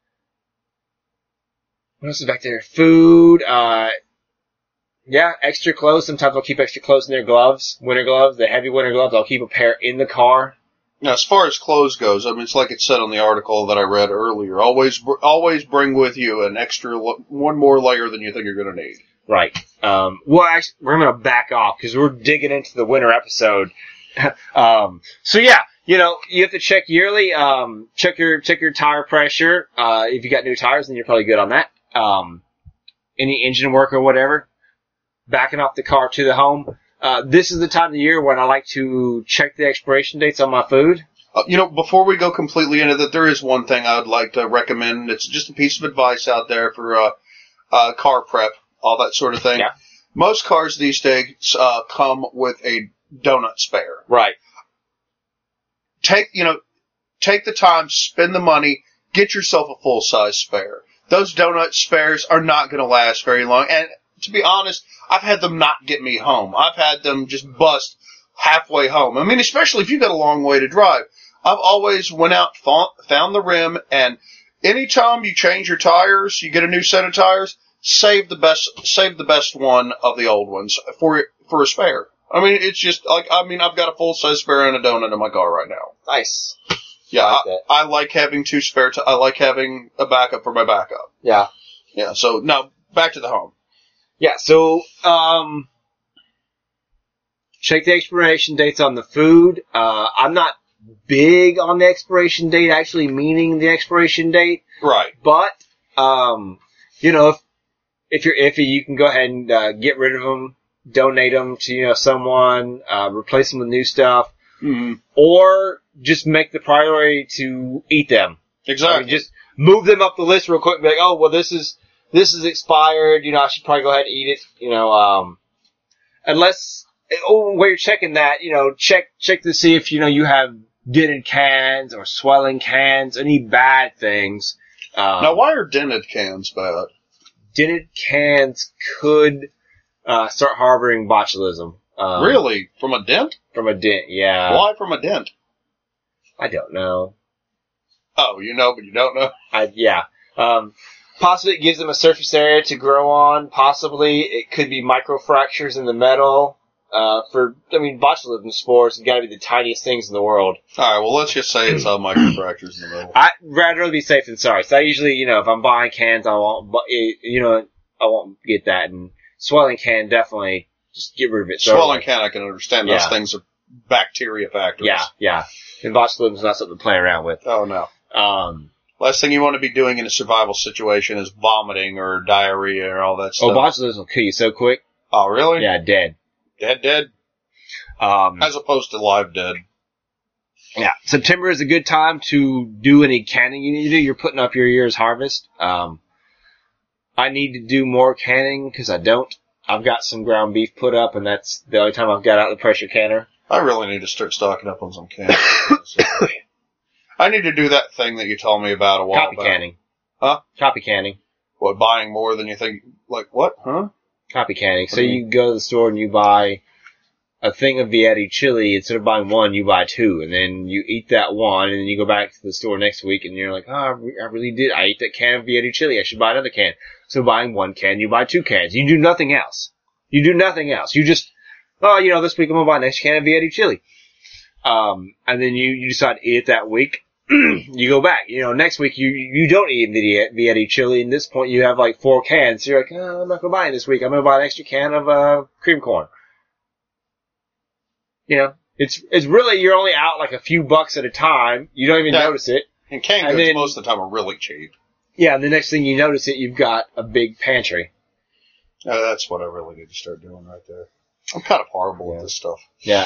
else is back there? Food, yeah, extra clothes. Sometimes I'll keep extra clothes in their gloves, winter gloves, the heavy winter gloves. I'll keep a pair in the car. Now, as far as clothes goes, I mean, it's like it said on the article that I read earlier. Always bring with you an extra, one more layer than you think you're going to need. Right. Well, actually, we're going to back off because we're digging into the winter episode. So yeah, you have to check yearly. Check your tire pressure. If you got new tires, then you're probably good on that. Any engine work or whatever. Backing off the car to the home. This is the time of the year when I like to check the expiration dates on my food. Before we go completely into that, there is one thing I would like to recommend. It's just a piece of advice out there for car prep, all that sort of thing. Yeah. Most cars these days come with a donut spare. Right. Take the time, spend the money, get yourself a full-size spare. Those donut spares are not going to last very long. And to be honest, I've had them not get me home. I've had them just bust halfway home. I mean, especially if you've got a long way to drive. I've always went out, found the rim, and anytime you change your tires, you get a new set of tires, save the best one of the old ones for a spare. I mean, it's just I've got a full-size spare and a donut in my car right now. Nice. Yeah, I like having two spare. I like having a backup for my backup. Yeah. Yeah. So now back to the home. Yeah. So check the expiration dates on the food. I'm not big on the expiration date, actually meaning the expiration date. Right. But if you're iffy, you can go ahead and get rid of them, donate them to someone, replace them with new stuff, or just make the priority to eat them. Exactly. I mean, just move them up the list real quick and be like, oh, well, this is this is expired, I should probably go ahead and eat it, unless, where you're checking that, check to see if, you have dented cans or swelling cans, any bad things. Now, why are dented cans bad? Dented cans could, start harboring botulism. Really? From a dent? From a dent, yeah. Why from a dent? I don't know. Oh, you know, but you don't know? Yeah. Possibly it gives them a surface area to grow on. Possibly it could be microfractures in the metal. Botulism spores have got to be the tiniest things in the world. Alright, well, let's just say it's microfractures in the metal. I'd rather be safe than sorry. So I usually, if I'm buying cans, I won't get that. And swelling can, definitely just get rid of it. Swelling can, I can understand. Those things are bacteria factors. Yeah. And botulism's not something to play around with. Oh, no. Last thing you want to be doing in a survival situation is vomiting or diarrhea or all that stuff. Oh, botulism will kill you so quick. Oh, really? Yeah, dead. Dead? As opposed to live dead. Yeah. September is a good time to do any canning you need to do. You're putting up your year's harvest. I need to do more canning because I don't. I've got some ground beef put up, and that's the only time I've got out the pressure canner. I really need to start stocking up on some canning. I need to do that thing that you told me about a while back. Copy canning. Huh? Copy canning. What, buying more than you think? Like, what? Huh? Copy canning. So you go to the store and you buy a thing of Vietti chili. Instead of buying one, you buy two. And then you eat that one, and then you go back to the store next week, and you're like, oh, I really did. I ate that can of Vietti chili. I should buy another can. So buying one can, you buy two cans. You do nothing else. You just, this week I'm going to buy an extra can of Vietti chili. And then you decide to eat it that week. You go back. Next week you don't eat Vietti chili. And at this point you have like 4 cans. So you're like, oh, I'm not going to buy it this week. I'm going to buy an extra can of cream corn. It's really, you're only out like a few bucks at a time. You don't even notice it. And canned goods most of the time are really cheap. Yeah, and the next thing you notice you've got a big pantry. That's what I really need to start doing right there. I'm kind of horrible with this stuff. Yeah.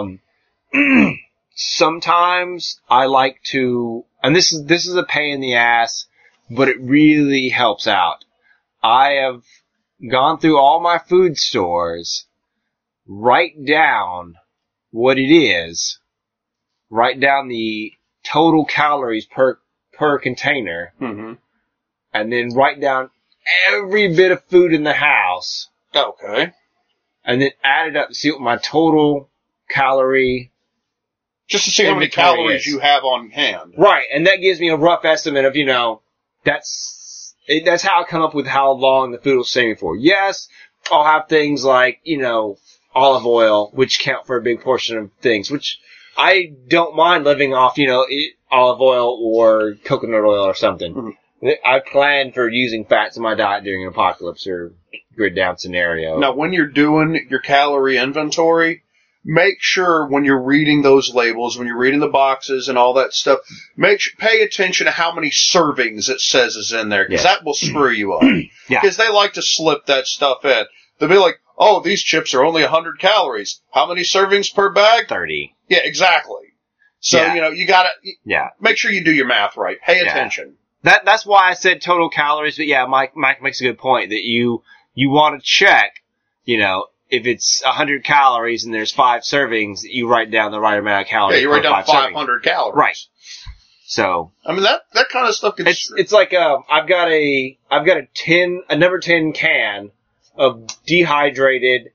Sometimes I like to, and this is a pain in the ass, but it really helps out. I have gone through all my food stores, write down what it is, write down the total calories per container, and then write down every bit of food in the house. Okay. And then add it up to see what my total calorie... Just to see how many calories you have on hand. Right, and that gives me a rough estimate of, that's how I come up with how long the food will stay me for. Yes, I'll have things like, olive oil, which count for a big portion of things, which I don't mind living off, olive oil or coconut oil or something. Mm-hmm. I plan for using fats in my diet during an apocalypse or grid down scenario. Now, when you're doing your calorie inventory, make sure when you're reading those labels, when you're reading the boxes and all that stuff, pay attention to how many servings it says is in there, because that will screw you up. Because they like to slip that stuff in. They'll be like, oh, these chips are only 100 calories. How many servings per bag? 30. Yeah, exactly. So, you gotta, make sure you do your math right. Pay attention. That's why I said total calories, but Mike makes a good point that you want to check, if it's 100 calories and there's 5 servings, you write down the right amount of calories. Yeah, you write down 500 calories. Right. So. I mean, that kind of stuff it's like, I've got a number 10 can of dehydrated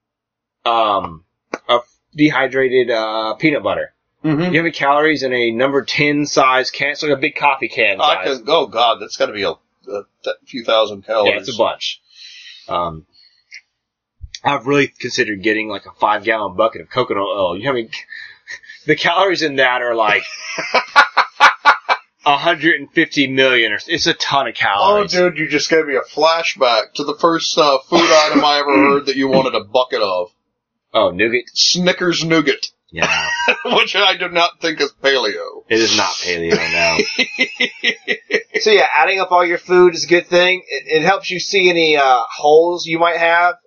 peanut butter. Mm-hmm. You have any calories in a number 10 size can? It's like a big coffee can size. Oh God, that's gotta be a few thousand calories. Yeah, it's a bunch. I've really considered getting like a 5-gallon bucket of coconut oil. The calories in that are like 150 million, or it's a ton of calories. Oh, dude, you just gave me a flashback to the first food item I ever heard that you wanted a bucket of. Oh, nougat? Snickers nougat. Yeah. Which I do not think is paleo. It is not paleo, no. So adding up all your food is a good thing. It helps you see any holes you might have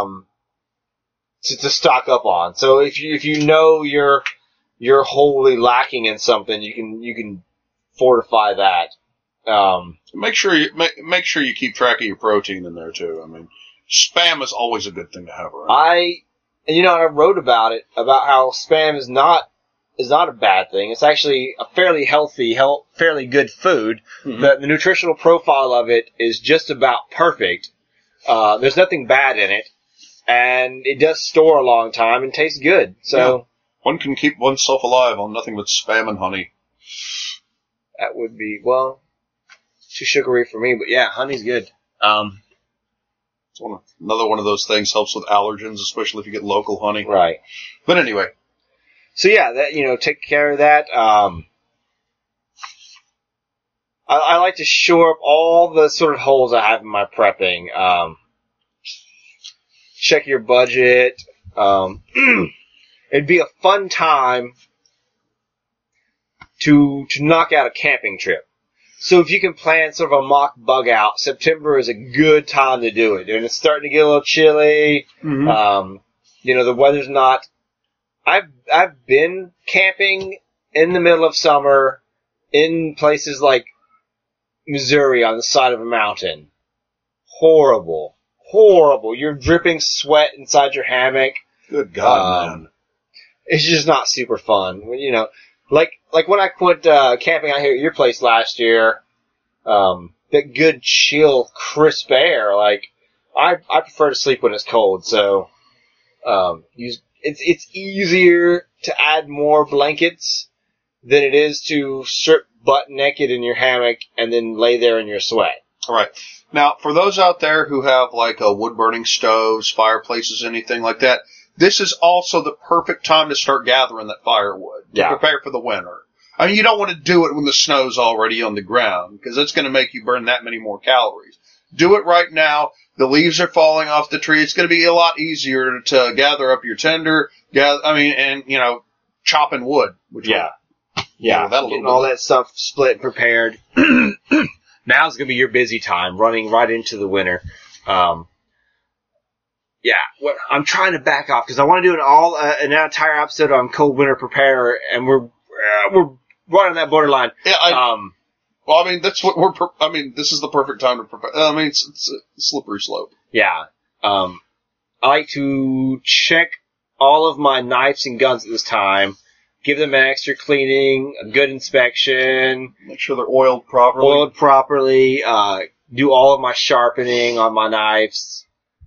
to stock up on. So if you know you're wholly lacking in something, you can fortify that. Make sure you keep track of your protein in there too. I mean, Spam is always a good thing to have around. I wrote about it, about how Spam is not a bad thing. It's actually a fairly healthy, fairly good food. Mm-hmm. The nutritional profile of it is just about perfect. There's nothing bad in it, and it does store a long time and tastes good. So one can keep oneself alive on nothing but Spam and honey. That would be, well, too sugary for me, but yeah, honey's good. It's another one of those things, helps with allergens, especially if you get local honey. Right. But anyway. So yeah, take care of that. I like to shore up all the sort of holes I have in my prepping. Check your budget. It'd be a fun time to knock out a camping trip. So if you can plan sort of a mock bug out, September is a good time to do it. And it's starting to get a little chilly. Mm-hmm. The weather's not. I've been camping in the middle of summer in places like Missouri on the side of a mountain. Horrible. You're dripping sweat inside your hammock. Good God, man. It's just not super fun. Like when I went camping out here at your place last year, that good, chill, crisp air. Like I prefer to sleep when it's cold. So it's easier to add more blankets than it is to strip butt naked in your hammock and then lay there in your sweat. All right. Now, for those out there who have like wood burning stoves, fireplaces, anything like that, this is also the perfect time to start gathering that firewood to prepare for the winter. I mean, you don't want to do it when the snow's already on the ground because it's going to make you burn that many more calories. Do it right now. The leaves are falling off the tree. It's going to be a lot easier to gather up your tinder, chopping wood. That'll getting all that stuff split and prepared. Now's going to be your busy time, running right into the winter. I'm trying to back off because I want to do an entire episode on cold winter prepare, and we're right on that borderline. Yeah, this is the perfect time to prepare. It's a slippery slope. Yeah. I like to check all of my knives and guns at this time. Give them an extra cleaning, a good inspection. Make sure they're oiled properly. Do all of my sharpening on my knives.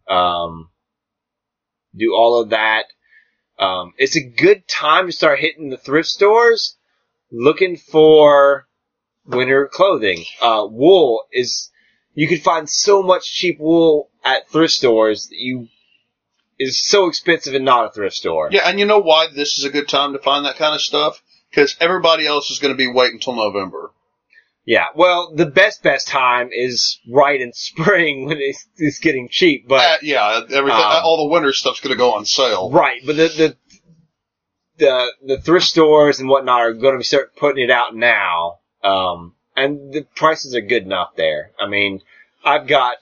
Do all of that. It's a good time to start hitting the thrift stores, looking for winter clothing. Wool you can find so much cheap wool at thrift stores that is so expensive and not a thrift store. Yeah, and you know why this is a good time to find that kind of stuff? Because everybody else is going to be waiting until November. Yeah, well, the best time is right in spring when it's getting cheap, but... everything, all the winter stuff's going to go on sale. Right, but the thrift stores and whatnot are going to start putting it out now, and the prices are good enough there. I mean, I've got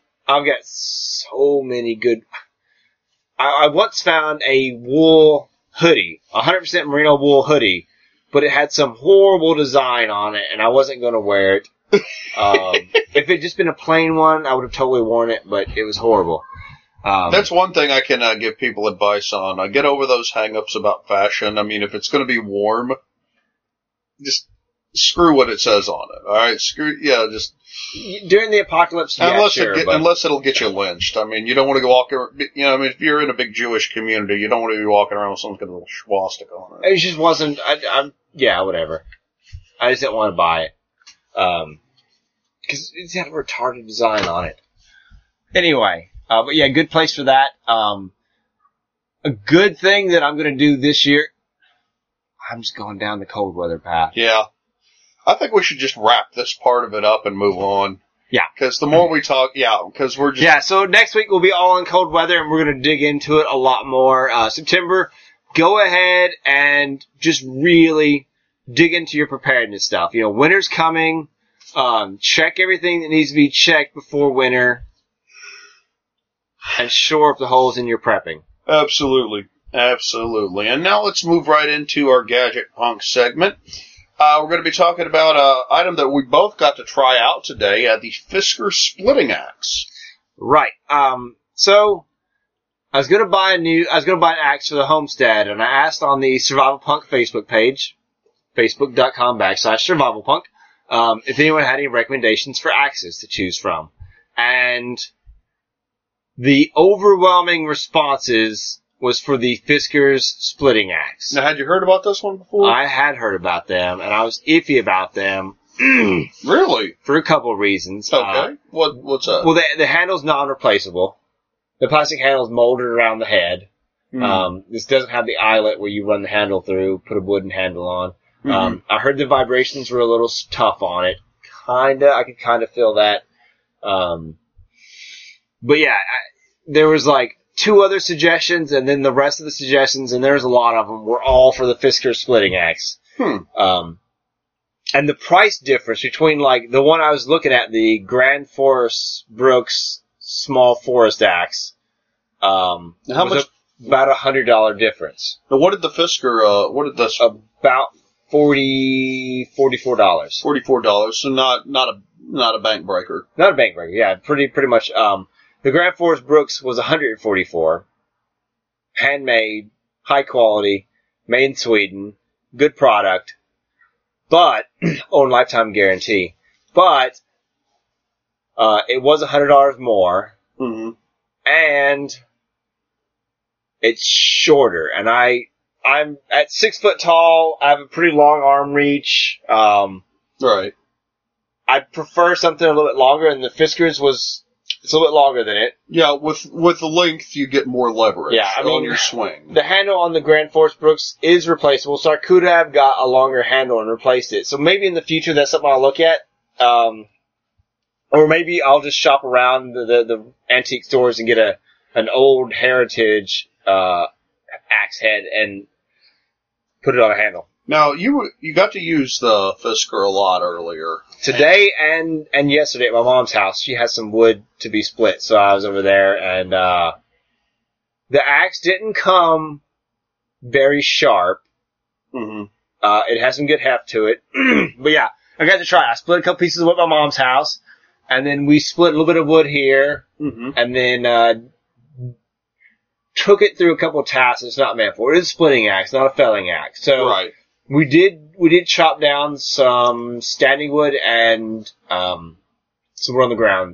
so many good... I once found a wool hoodie, 100% merino wool hoodie, but it had some horrible design on it, and I wasn't going to wear it. If it had just been a plain one, I would have totally worn it, but it was horrible. That's one thing I can give people advice on. Get over those hang-ups about fashion. I mean, if it's going to be warm, just screw what it says on it. All right, just during the apocalypse. Unless it'll get you lynched. I mean, you don't want to go walk. If you're in a big Jewish community, you don't want to be walking around with someone's got a little swastika on it. It just wasn't. Whatever. I just didn't want to buy it because it's got a retarded design on it. Anyway, but yeah, good place for that. A good thing that I'm going to do this year. I'm just going down the cold weather path. Yeah. I think we should just wrap this part of it up and move on. Yeah. Because the more we talk, because we're just... Yeah, so next week we'll be all in cold weather, and we're going to dig into it a lot more. September, go ahead and just really dig into your preparedness stuff. Winter's coming. Check everything that needs to be checked before winter. And shore up the holes in your prepping. Absolutely. And now let's move right into our Gadget Punk segment. We're going to be talking about an item that we both got to try out today, the Fisker Splitting Axe. Right. So I was gonna buy an axe for the homestead, and I asked on the Survival Punk Facebook page, facebook.com/survivalpunk, if anyone had any recommendations for axes to choose from. And the overwhelming responses was for the Fisker's Splitting Axe. Now, had you heard about this one before? I had heard about them, and I was iffy about them. Really? For a couple of reasons. Okay. What's that? Well, the handle's non-replaceable. The plastic handle's molded around the head. This doesn't have the eyelet where you run the handle through, put a wooden handle on. I heard the vibrations were a little tough on it. I could kinda feel that. But yeah, there was like 2 other suggestions, and then the rest of the suggestions, and there's a lot of them, were all for the Fisker Splitting Axe. And the price difference between like the one I was looking at, the Grand Forest Brooks Small Forest Axe, how much? About $100 difference. Now, what did the Fisker? What did this? About $44. $44. So not a bank breaker. Not a bank breaker. Yeah, pretty much. The Grand Forest Brooks was $144. Handmade, high quality, made in Sweden, good product, but own lifetime guarantee. But it was $100 more, and it's shorter. And I'm at 6 foot tall. I have a pretty long arm reach. Right. I prefer something a little bit longer, and the Fisker's it's a little bit longer than it. Yeah, with the length, you get more leverage on your swing. The handle on the Grand Forest Brooks is replaceable, so I could have got a longer handle and replaced it. So maybe in the future that's something I'll look at. Or maybe I'll just shop around the antique stores and get an old heritage axe head and put it on a handle. Now, you got to use the Fisker a lot earlier. Today and yesterday at my mom's house, she had some wood to be split, so I was over there, and the axe didn't come very sharp. It has some good heft to it. But yeah, I got to try it. I split a couple pieces of wood at my mom's house, and then we split a little bit of wood here, and then took it through a couple of tasks it's not meant for. It is a splitting axe, not a felling axe. So right. We did chop down some standing wood and some wood on the ground,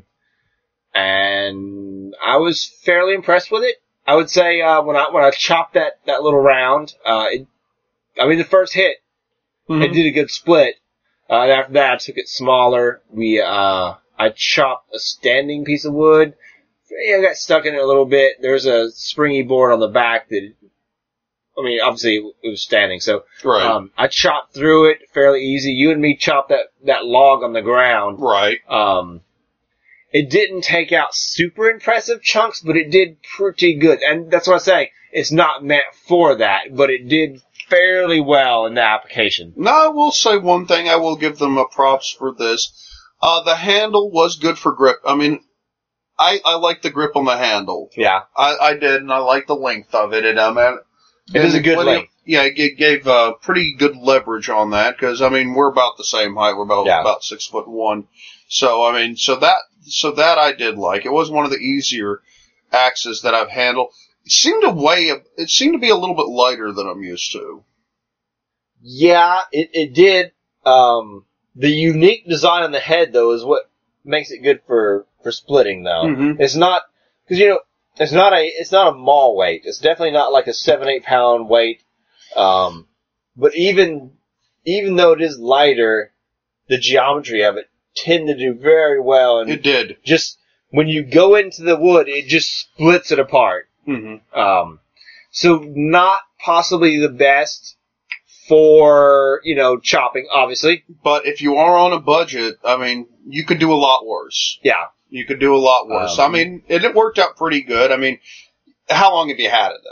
and I was fairly impressed with it. I would say when I chopped that little round, the first hit, it did a good split. And after that, I took it smaller. I chopped a standing piece of wood. I got stuck in it a little bit. There's a springy board on the back that. Obviously it was standing, so right. I chopped through it fairly easy. You and me chopped that log on the ground. Right. It didn't take out super impressive chunks, but it did pretty good. And that's what I say. It's not meant for that, but it did fairly well in the application. Now, I will say one thing. I will give them a props for this. The handle was good for grip. I like the grip on the handle. Yeah. I did, and I like the length of it. And it is a good length. Yeah, it gave pretty good leverage on that because we're about the same height. We're about 6'1". So so that I did like. It was one of the easier axes that I've handled. It seemed to be a little bit lighter than I'm used to. Yeah, it did. The unique design on the head though is what makes it good for splitting though. It's not because it's not a mall weight. It's definitely not like a 7-8 pound weight. But even though it is lighter, the geometry of it tended to do very well. And it did. Just when you go into the wood, it just splits it apart. So not possibly the best for, chopping, obviously. But if you are on a budget, you could do a lot worse. Yeah. You could do a lot worse. It worked out pretty good. How long have you had it,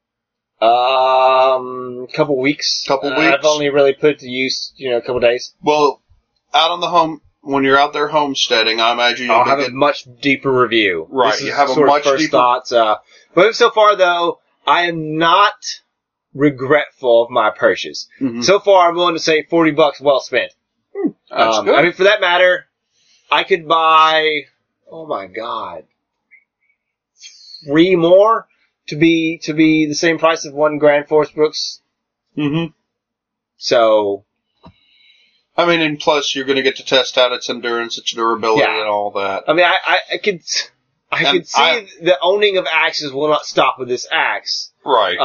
though? Couple weeks. Couple weeks? I've only really put it to use, a couple days. Well, when you're out there homesteading, I imagine I'll have a much deeper review. Right. This is you have sort a much of first deeper thoughts. But so far, though, I am not regretful of my purchase. Mhm. So far, I'm willing to say $40 well spent. That's good. I mean, for that matter, I could buy, oh my god, 3 more to be the same price of one Grand Force Brooks. Mm-hmm. So, I mean, and plus you're going to get to test out its endurance, its durability, Yeah. and all that. I mean, I could see the owning of axes will not stop with this axe. Right.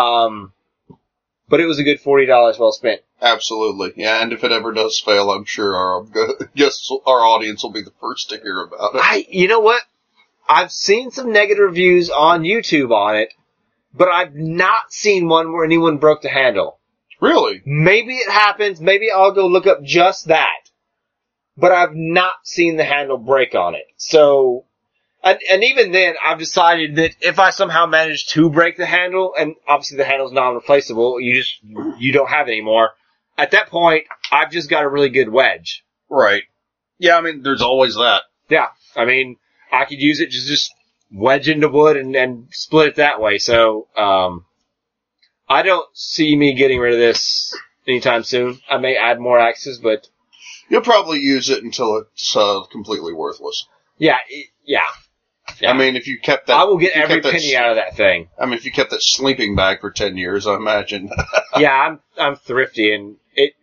But it was a good $40 well spent. Absolutely. Yeah, and if it ever does fail, I'm sure our audience will be the first to hear about it. You know what? I've seen some negative reviews on YouTube on it, but I've not seen one where anyone broke the handle. Really? Maybe it happens. Maybe I'll go look up just that. But I've not seen the handle break on it. So, and even then, I've decided that if I somehow manage to break the handle, and obviously the handle's non-replaceable, you don't have it anymore. At that point, I've just got a really good wedge. Right. Yeah, I mean, there's always that. Yeah. I mean, I could use it to just wedge into wood and split it that way. So, I don't see me getting rid of this anytime soon. I may add more axes, but You'll probably use it until it's completely worthless. yeah. I mean, if you kept that... I will get if you every kept that penny out of that thing. I mean, if you kept that sleeping bag for 10 years, I imagine. Yeah, I'm thrifty, and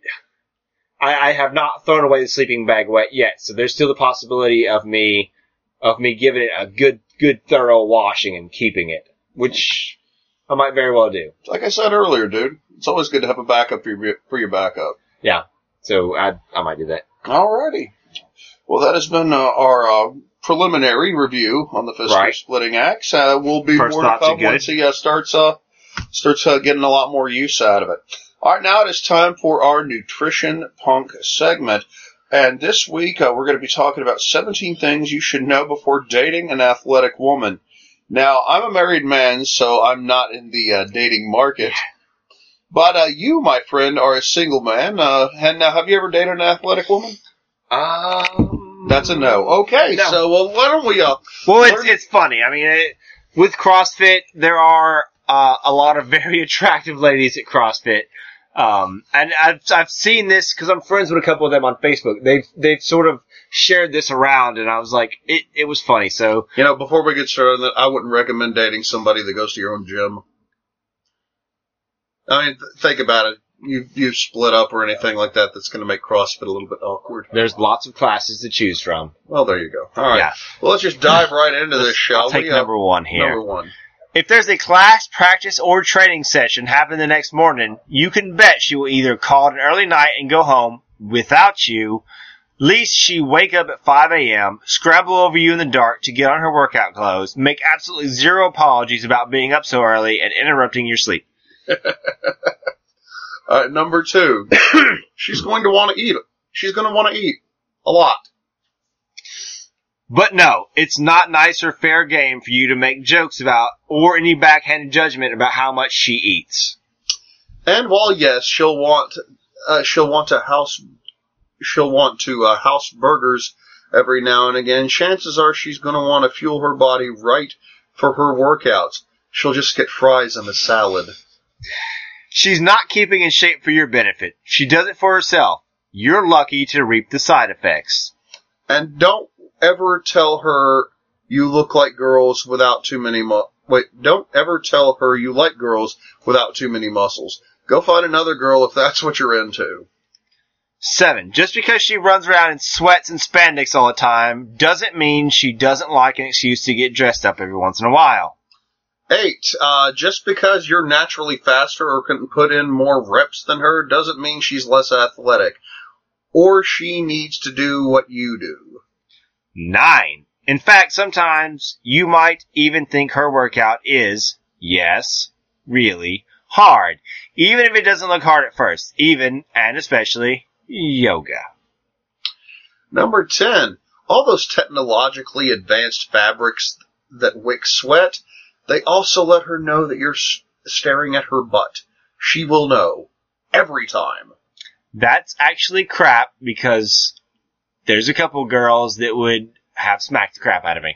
I have not thrown away the sleeping bag yet, so there's still the possibility of me giving it a good thorough washing and keeping it, which I might very well do. Like I said earlier, dude, it's always good to have a backup for your backup. Yeah, so I might do that. Alrighty. Well, that has been our preliminary review on the Fisker splitting axe. Will be First more to thoughts are come good. once he starts getting a lot more use out of it. All right, now it is time for our Nutrition Punk segment. And this week, we're going to be talking about 17 things you should know before dating an athletic woman. Now, I'm a married man, so I'm not in the dating market. But you, my friend, are a single man. And now, have you ever dated an athletic woman? That's a no. Okay, No. so why don't we... Well, it's funny. I mean, with CrossFit, there are a lot of very attractive ladies at CrossFit. And I've seen this because I'm friends with a couple of them on Facebook. They've sort of shared this around, and I was like, it was funny. So, You know, before we get started on that, I wouldn't recommend dating somebody that goes to your own gym. I mean, think about it. You've split up or anything like that that's going to make CrossFit a little bit awkward. there's lots of classes to choose from. Well, there you go. All right. Yeah. Well, let's just dive right into this, shall I'll take we? number one here. Number one. If there's a class, practice, or training session happening the next morning, you can bet she will either call it an early night and go home without you, least she wake up at 5 a.m., scramble over you in the dark to get on her workout clothes, make absolutely zero apologies about being up so early and interrupting your sleep. Number two. She's going to want to eat. She's going to want to eat. A lot. But no, it's not nice or fair game for you to make jokes about or any backhanded judgment about how much she eats. And while yes, she'll want to house burgers every now and again, chances are she's going to want to fuel her body right for her workouts. She'll just get fries and a salad. She's not keeping in shape for your benefit. She does it for herself. You're lucky to reap the side effects. And don't ever tell her you look like girls without too many don't ever tell her you like girls without too many muscles. Go find another girl if that's what you're into. 7. Just because she runs around in sweats and spandex all the time doesn't mean she doesn't like an excuse to get dressed up every once in a while. 8. Just because you're naturally faster or can put in more reps than her doesn't mean she's less athletic. Or she needs to do what you do. 9. In fact, sometimes you might even think her workout is, yes, really hard. Even if it doesn't look hard at first. Even, and especially, yoga. Number 10. All those technologically advanced fabrics that wick sweat, they also let her know that you're staring at her butt. She will know. Every time. That's actually crap because there's a couple girls that would have smacked the crap out of me.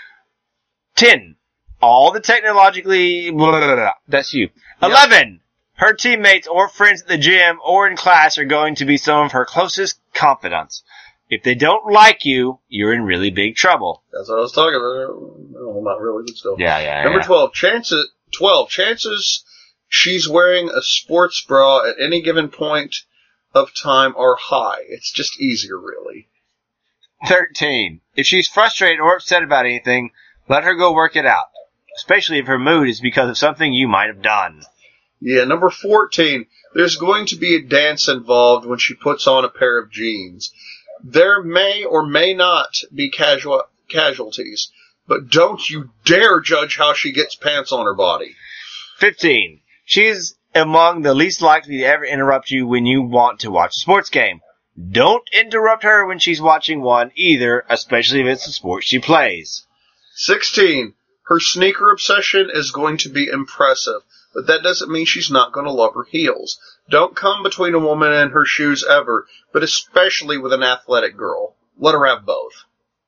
10. All the technologically... Blah, blah, blah, blah. That's you. Yep. 11. Her teammates or friends at the gym or in class are going to be some of her closest confidants. If they don't like you, you're in really big trouble. That's what I was talking about. No, not really, but still. Yeah. Number 12, chances she's wearing a sports bra at any given point of time are high. It's just easier, really. 13. If she's frustrated or upset about anything, let her go work it out. Especially if her mood is because of something you might have done. Yeah, number 14, there's going to be a dance involved when she puts on a pair of jeans. There may or may not be casualties, but don't you dare judge how she gets pants on her body. 15. She's among the least likely to ever interrupt you when you want to watch a sports game. Don't interrupt her when she's watching one either, especially if it's a sport she plays. 16. Her sneaker obsession is going to be impressive, but that doesn't mean she's not going to love her heels. Don't come between a woman and her shoes ever, but especially with an athletic girl. Let her have both.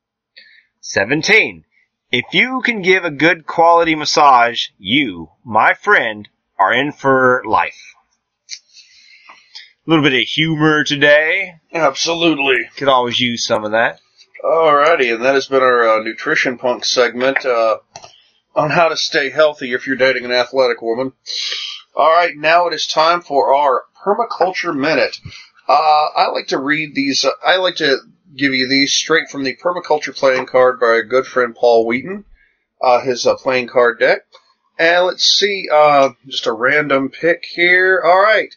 17. If you can give a good quality massage, you, my friend, are in for life. A little bit of humor today. Absolutely. Could always use some of that. Alrighty, and that has been our Nutrition Punk segment on how to stay healthy if you're dating an athletic woman. Alright, now it is time for our Permaculture Minute. I like to read these, I like to give you these straight from the Permaculture playing card by our good friend Paul Wheaton, his playing card deck. And let's see, just a random pick here. Alright,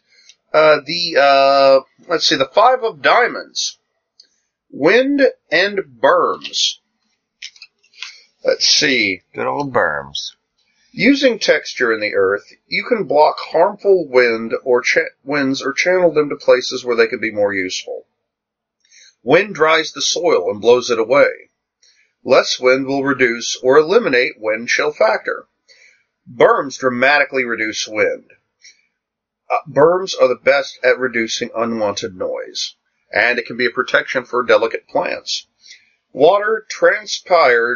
let's see, the 5 of Diamonds. Wind and berms. Let's see. Good old berms. Using texture in the earth, you can block harmful winds or channel them to places where they could be more useful. Wind dries the soil and blows it away. Less wind will reduce or eliminate wind chill factor. Berms dramatically reduce wind. Berms are the best at reducing unwanted noise, and it can be a protection for delicate plants. Water transpired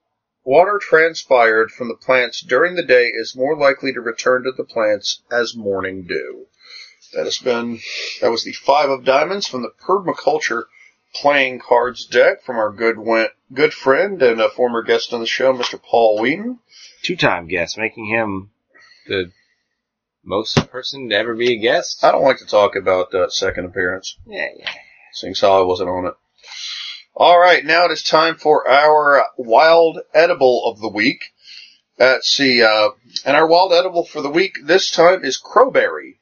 from the plants during the day is more likely to return to the plants as morning dew. That was the 5 of Diamonds from the Permaculture playing cards deck from our good friend and a former guest on the show, Mr. Paul Wheaton. 2-time guest, making him the most person to ever be a guest. I don't like to talk about second appearance. Yeah. Seeing how I wasn't on it. Alright, now it is time for our wild edible of the week. Let's see, and our wild edible for the week this time is crowberry.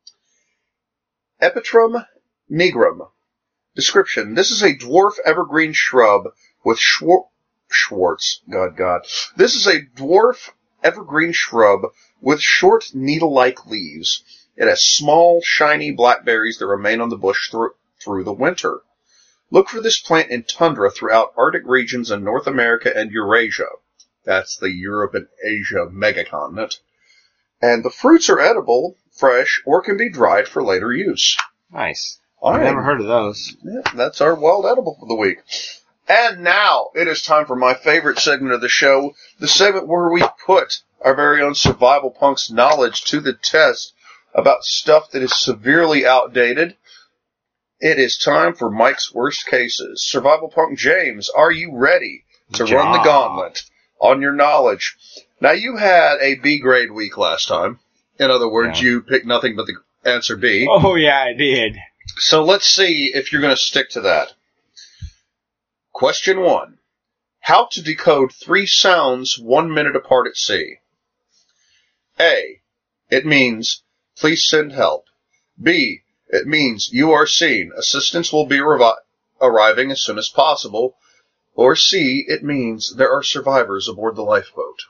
Epitrum nigrum. Description. This is a dwarf evergreen shrub with Schwartz. God. This is a dwarf evergreen shrub with short needle-like leaves. It has small, shiny blackberries that remain on the bush through the winter. Look for this plant in tundra throughout Arctic regions in North America and Eurasia. That's the Europe and Asia megacontinent. And the fruits are edible, fresh, or can be dried for later use. Nice. All I've right. never heard of those. Yeah, that's our wild edible for the week. And now it is time for my favorite segment of the show, the segment where we put our very own Survival Punk's knowledge to the test about stuff that is severely outdated. It is time for Mike's Worst Cases. Survival Punk James, are you ready to run the gauntlet on your knowledge? Now, you had a B grade week last time. In other words, you picked nothing but the answer B. Oh, yeah, I did. So let's see if you're going to stick to that. Question 1. How to decode 3 sounds 1 minute apart at sea? A. It means, please send help. B. It means, you are seen. Assistance will be arriving as soon as possible. Or C. It means, there are survivors aboard the lifeboat.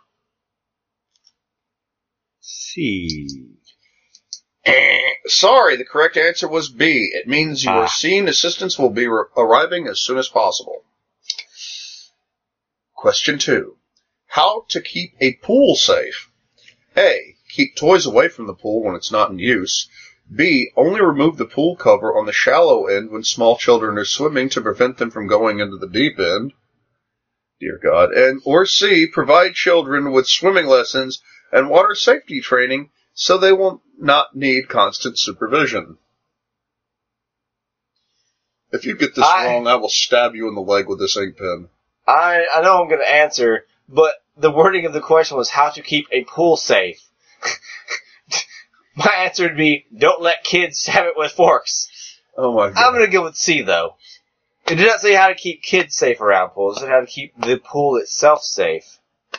C. Sorry, the correct answer was B. It means you are seen. Assistance will be arriving as soon as possible. Question 2. How to keep a pool safe? A. Keep toys away from the pool when it's not in use. B. Only remove the pool cover on the shallow end when small children are swimming to prevent them from going into the deep end. Dear God. Or C. Provide children with swimming lessons and water safety training so they will not need constant supervision. If you get this wrong, I will stab you in the leg with this ink pen. I know I'm going to answer, but the wording of the question was how to keep a pool safe. My answer would be, don't let kids have it with forks. Oh my god. I'm going to go with C, though. It did not say how to keep kids safe around pools. It said how to keep the pool itself safe.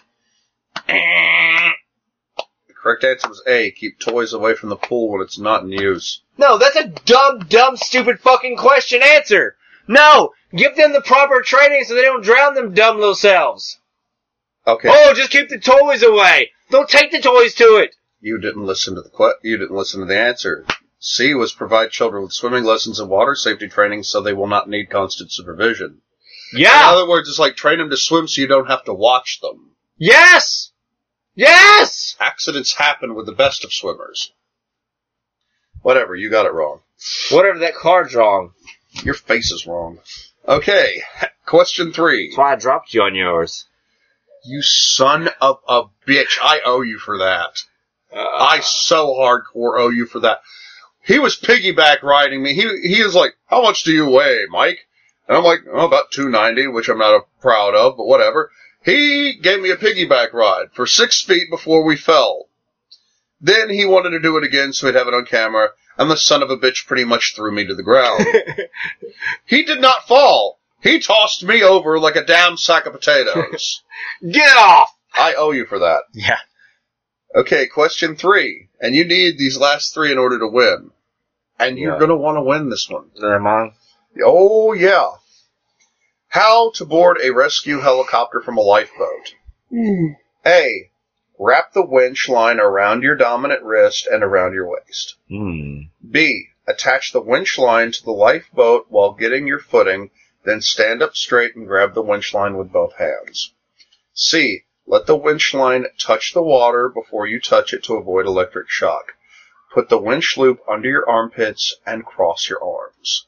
The correct answer was A, keep toys away from the pool when it's not in use. No, that's a dumb, stupid fucking question answer. No! Give them the proper training so they don't drown them dumb little selves. Okay. Oh, just keep the toys away. Don't take the toys to it. You didn't listen to the answer. C was provide children with swimming lessons and water safety training so they will not need constant supervision. Yeah. In other words, it's like train them to swim so you don't have to watch them. Yes! Yes! Accidents happen with the best of swimmers. Whatever, you got it wrong. Whatever, that card's wrong. Your face is wrong. Okay, question 3. That's why I dropped you on yours. You son of a bitch. I owe you for that. I so hardcore owe you for that. He was piggyback riding me. He was like, how much do you weigh, Mike? And I'm like, oh, about 290, which I'm not proud of, but whatever. He gave me a piggyback ride for 6 feet before we fell. Then he wanted to do it again so he'd have it on camera, and the son of a bitch pretty much threw me to the ground. He did not fall. He tossed me over like a damn sack of potatoes. Get off! I owe you for that. Yeah. Okay, question 3. And you need these last 3 in order to win. And you're going to want to win this one. Am I? Oh, yeah. How to board a rescue helicopter from a lifeboat. A. Wrap the winch line around your dominant wrist and around your waist. B. Attach the winch line to the lifeboat while getting your footing, then stand up straight and grab the winch line with both hands. C. Let the winch line touch the water before you touch it to avoid electric shock. Put the winch loop under your armpits and cross your arms.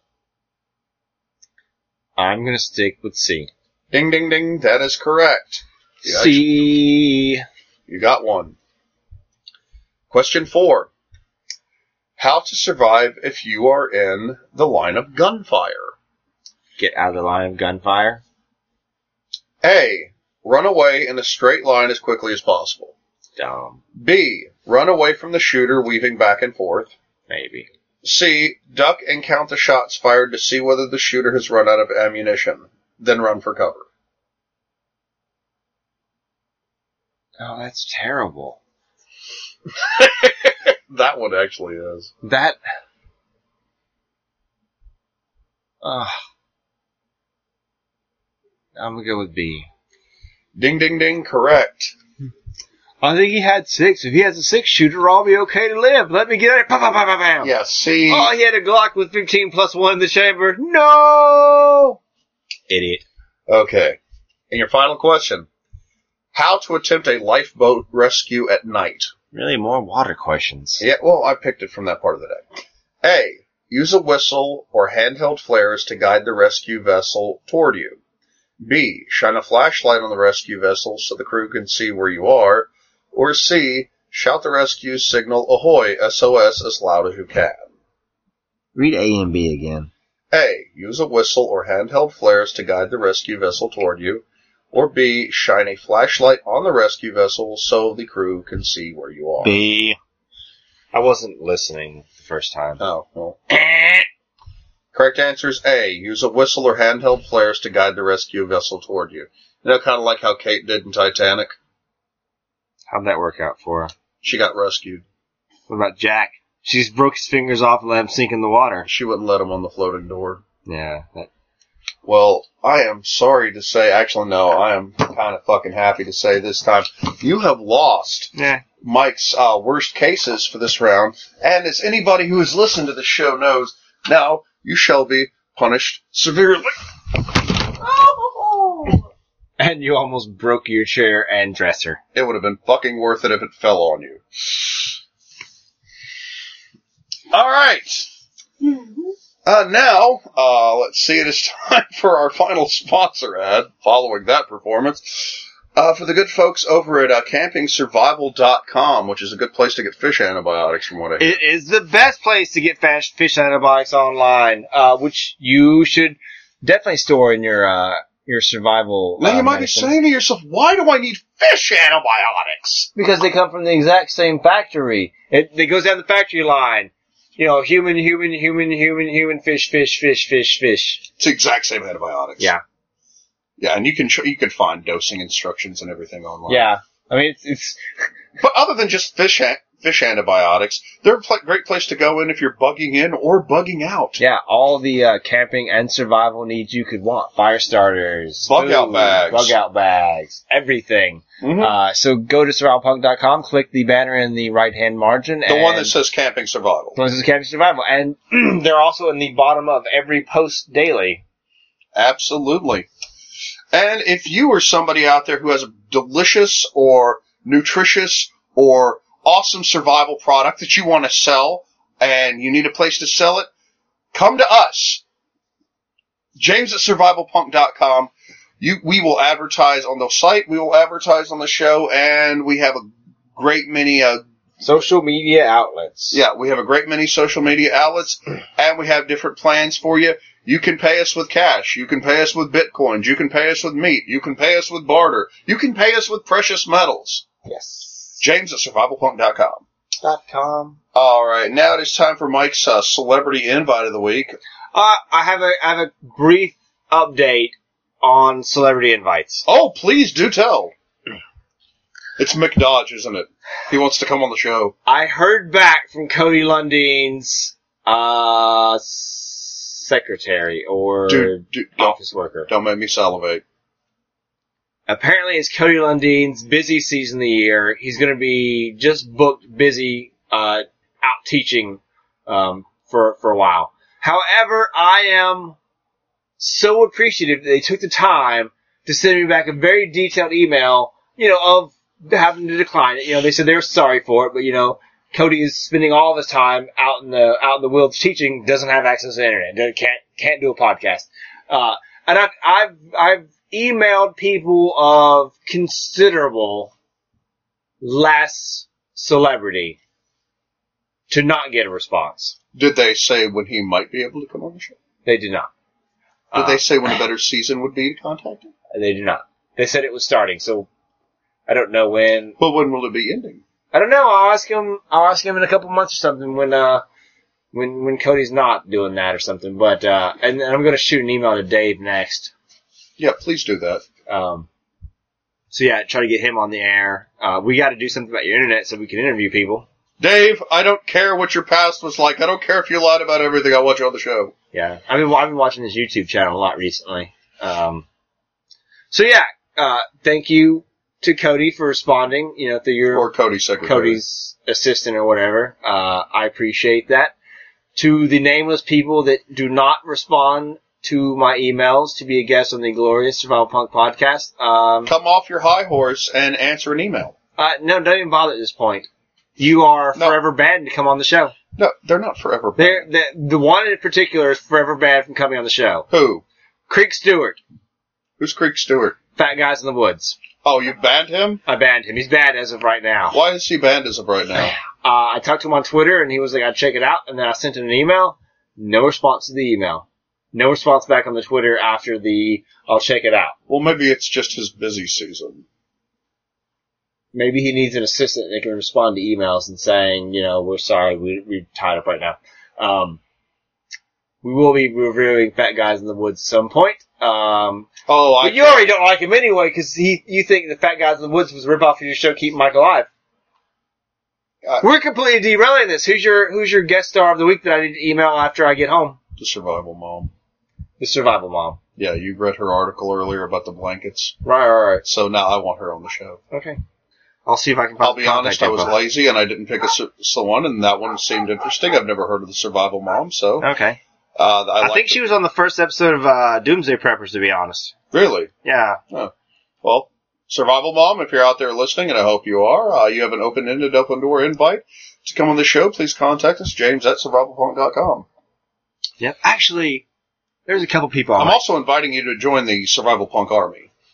I'm going to stick with C. Ding, ding, ding. That is correct. C. You got one. Question 4. How to survive if you are in the line of gunfire. Get out of the line of gunfire. A. Run away in a straight line as quickly as possible. Dumb. B. Run away from the shooter, weaving back and forth. Maybe. C. Duck and count the shots fired to see whether the shooter has run out of ammunition. Then run for cover. Oh, that's terrible. That one actually is. That... I'm going to go with B. Ding, ding, ding. Correct. I think he had 6. If he has a 6-shooter, I'll be okay to live. Let me get it. Pow, pow, pow, pow, pow. Yeah, C. Oh, he had a Glock with 15 plus 1 in the chamber. No! Idiot. Okay. And your final question. How to attempt a lifeboat rescue at night. Really, more water questions. Yeah, well, I picked it from that part of the day. A. Use a whistle or handheld flares to guide the rescue vessel toward you. B. Shine a flashlight on the rescue vessel so the crew can see where you are. Or C. Shout the rescue signal ahoy SOS as loud as you can. Read A and B again. A. Use a whistle or handheld flares to guide the rescue vessel toward you. Or B. Shine a flashlight on the rescue vessel so the crew can see where you are. B. I wasn't listening the first time. Oh, well. Correct answer is A. Use a whistle or handheld flares to guide the rescue vessel toward you. You know, kind of like how Kate did in Titanic. How'd that work out for her? She got rescued. What about Jack? She just broke his fingers off and let him sink in the water. She wouldn't let him on the floating door. Yeah. Well, I am sorry to say, actually no, I am kind of fucking happy to say this time, you have lost Mike's worst cases for this round, and as anybody who has listened to the show knows, now you shall be punished severely. And you almost broke your chair and dresser. It would have been fucking worth it if it fell on you. Alright. Now, let's see, it is time for our final sponsor ad following that performance. For the good folks over at campingsurvival.com, which is a good place to get fish antibiotics from what I hear. It is the best place to get fish antibiotics online, which you should definitely store in your survival. Now you might medicine. be saying to yourself, why do I need fish antibiotics? Because they come from the exact same factory. It goes down the factory line. You know, human, fish. It's the exact same antibiotics. Yeah. Yeah, and you can find dosing instructions and everything online. Yeah. I mean, it's But other than just fish antibiotics, they're a great place to go in if you're bugging in or bugging out. yeah, all the camping and survival needs you could want. Fire starters, Bug out bags, everything. Mm-hmm. So go to survivalpunk.com, click the banner in the right-hand margin. The one that says Camping Survival. The one that says Camping Survival. And they're also in the bottom of every post daily. Absolutely. And if you are somebody out there who has a delicious or nutritious or awesome survival product that you want to sell and you need a place to sell it, come to us. James at survivalpunk.com. We will advertise on the site, we will advertise on the show, and we have a great many social media outlets. Yeah, we have a great many social media outlets, and we have different plans for you. You can pay us with cash. You can pay us with bitcoins. You can pay us with meat. You can pay us with barter. You can pay us with precious metals. Yes. James at survivalpunk.com. .com. All right, now it is time for Mike's celebrity invite of the week. I have a brief update on celebrity invites. Oh, please do tell. It's Mick Dodge, isn't it? He wants to come on the show. I heard back from Cody Lundine's secretary or office worker. Don't make me salivate. Apparently, it's Cody Lundine's busy season of the year. He's going to be just booked busy out teaching for a while. However, I am so appreciative that they took the time to send me back a very detailed email, of having to decline it. They said they were sorry for it, but Cody is spending all of his time out in the woods teaching, doesn't have access to the internet, can't do a podcast. And I've emailed people of considerable less celebrity to not get a response. Did they say when he might be able to come on the show? They did not. Did they say when a better season would be to contact him? They did not. They said it was starting, so I don't know when. Well, when will it be ending? I don't know. I'll ask him in a couple months or something when Cody's not doing that or something. But and I'm going to shoot an email to Dave next. Yeah, please do that. So yeah, try to get him on the air. We got to do something about your internet so we can interview people. Dave, I don't care what your past was like. I don't care if you lied about everything. I'll watch you on the show. Yeah, I've been watching his YouTube channel a lot recently. So yeah, thank you to Cody for responding. Through your or Cody's secretary, Cody's assistant or whatever. I appreciate that. To the nameless people that do not respond to my emails to be a guest on the Glorious Survival Punk podcast, come off your high horse and answer an email. No, don't even bother at this point. You are forever banned to come on the show. No, they're not forever banned. The one in particular is forever banned from coming on the show. Who? Creek Stewart. Who's Creek Stewart? Fat Guys in the Woods. Oh, you banned him? I banned him. He's banned as of right now. Why is he banned as of right now? I talked to him on Twitter, and he was like, I'd check it out, and then I sent him an email. No response to the email. No response back on the Twitter after I'll check it out. Well, maybe it's just his busy season. Maybe he needs an assistant that can respond to emails and saying, we're sorry, we're tied up right now. We will be reviewing Fat Guys in the Woods at some point. But you already don't like him anyway, because you think the Fat Guys in the Woods was a rip-off of your show, Keep Mike Alive. We're completely derailing this. Who's your guest star of the week that I need to email after I get home? The Survival Mom. The Survival Mom. Yeah, you read her article earlier about the blankets. Right. So now I want her on the show. Okay. I'll see if I can I'll be honest, I was lazy and I didn't pick a one, and that one seemed interesting. I've never heard of the Survival Mom, so. Okay. I think she was on the first episode of Doomsday Preppers, to be honest. Really? Yeah. Oh. Well, Survival Mom, if you're out there listening, and I hope you are, you have an open-ended, open-door invite to come on the show. Please contact us, James at survivalpunk.com. Yep. Actually, there's a couple people I'm also inviting you to join the Survival Punk Army.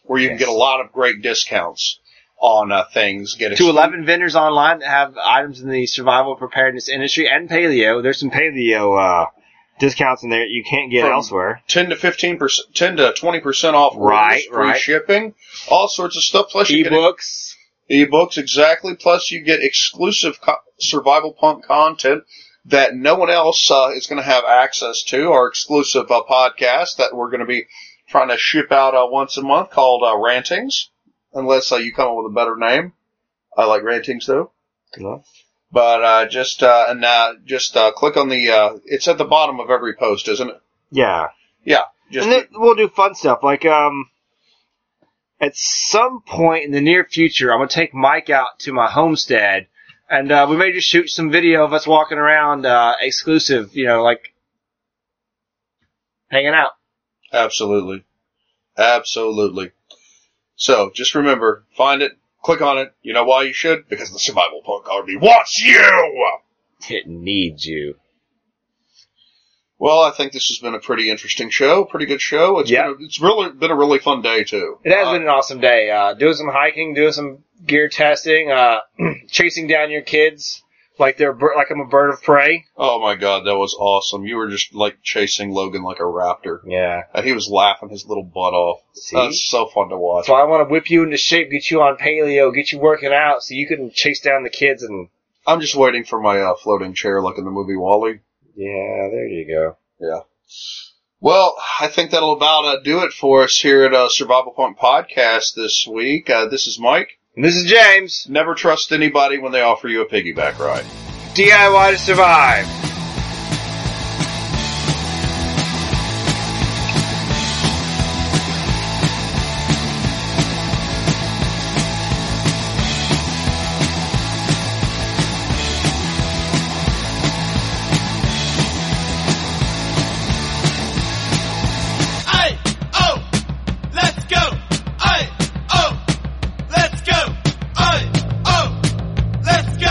where you can get a lot of great discounts on things. To 11 vendors online that have items in the survival preparedness industry and paleo. There's some paleo discounts in there you can't get elsewhere. 10 to 15%, 10 to 20% off. Right, free shipping, all sorts of stuff. Plus, you ebooks. Ebooks, exactly. Plus, you get exclusive Survival Punk content that no one else is going to have access to. Our exclusive podcast that we're going to be trying to ship out once a month called Rantings. Unless you come up with a better name. I like Rantings, though. Yeah. But just click on the... it's at the bottom of every post, isn't it? Yeah. Yeah. And then we'll do fun stuff. Like, at some point in the near future, I'm going to take Mike out to my homestead, and we may just shoot some video of us walking around exclusive, like hanging out. Absolutely. Absolutely. So, just remember, find it, click on it. You know why you should? Because the Survival Punk Army wants you! It needs you. Well, I think this has been a pretty interesting show, pretty good show. It's really been a really fun day, too. It has been an awesome day. Doing some hiking, doing some gear testing, chasing down your kids like I'm a bird of prey. Oh my God, that was awesome. You were just like chasing Logan like a raptor. Yeah. And he was laughing his little butt off. See? That's so fun to watch. So I want to whip you into shape, get you on paleo, get you working out so you can chase down the kids and... I'm just waiting for my floating chair like in the movie WALL-E. Yeah, there you go. Yeah. Well, I think that'll about do it for us here at Survival Punk Podcast this week. This is Mike. And this is James. Never trust anybody when they offer you a piggyback ride. DIY to survive.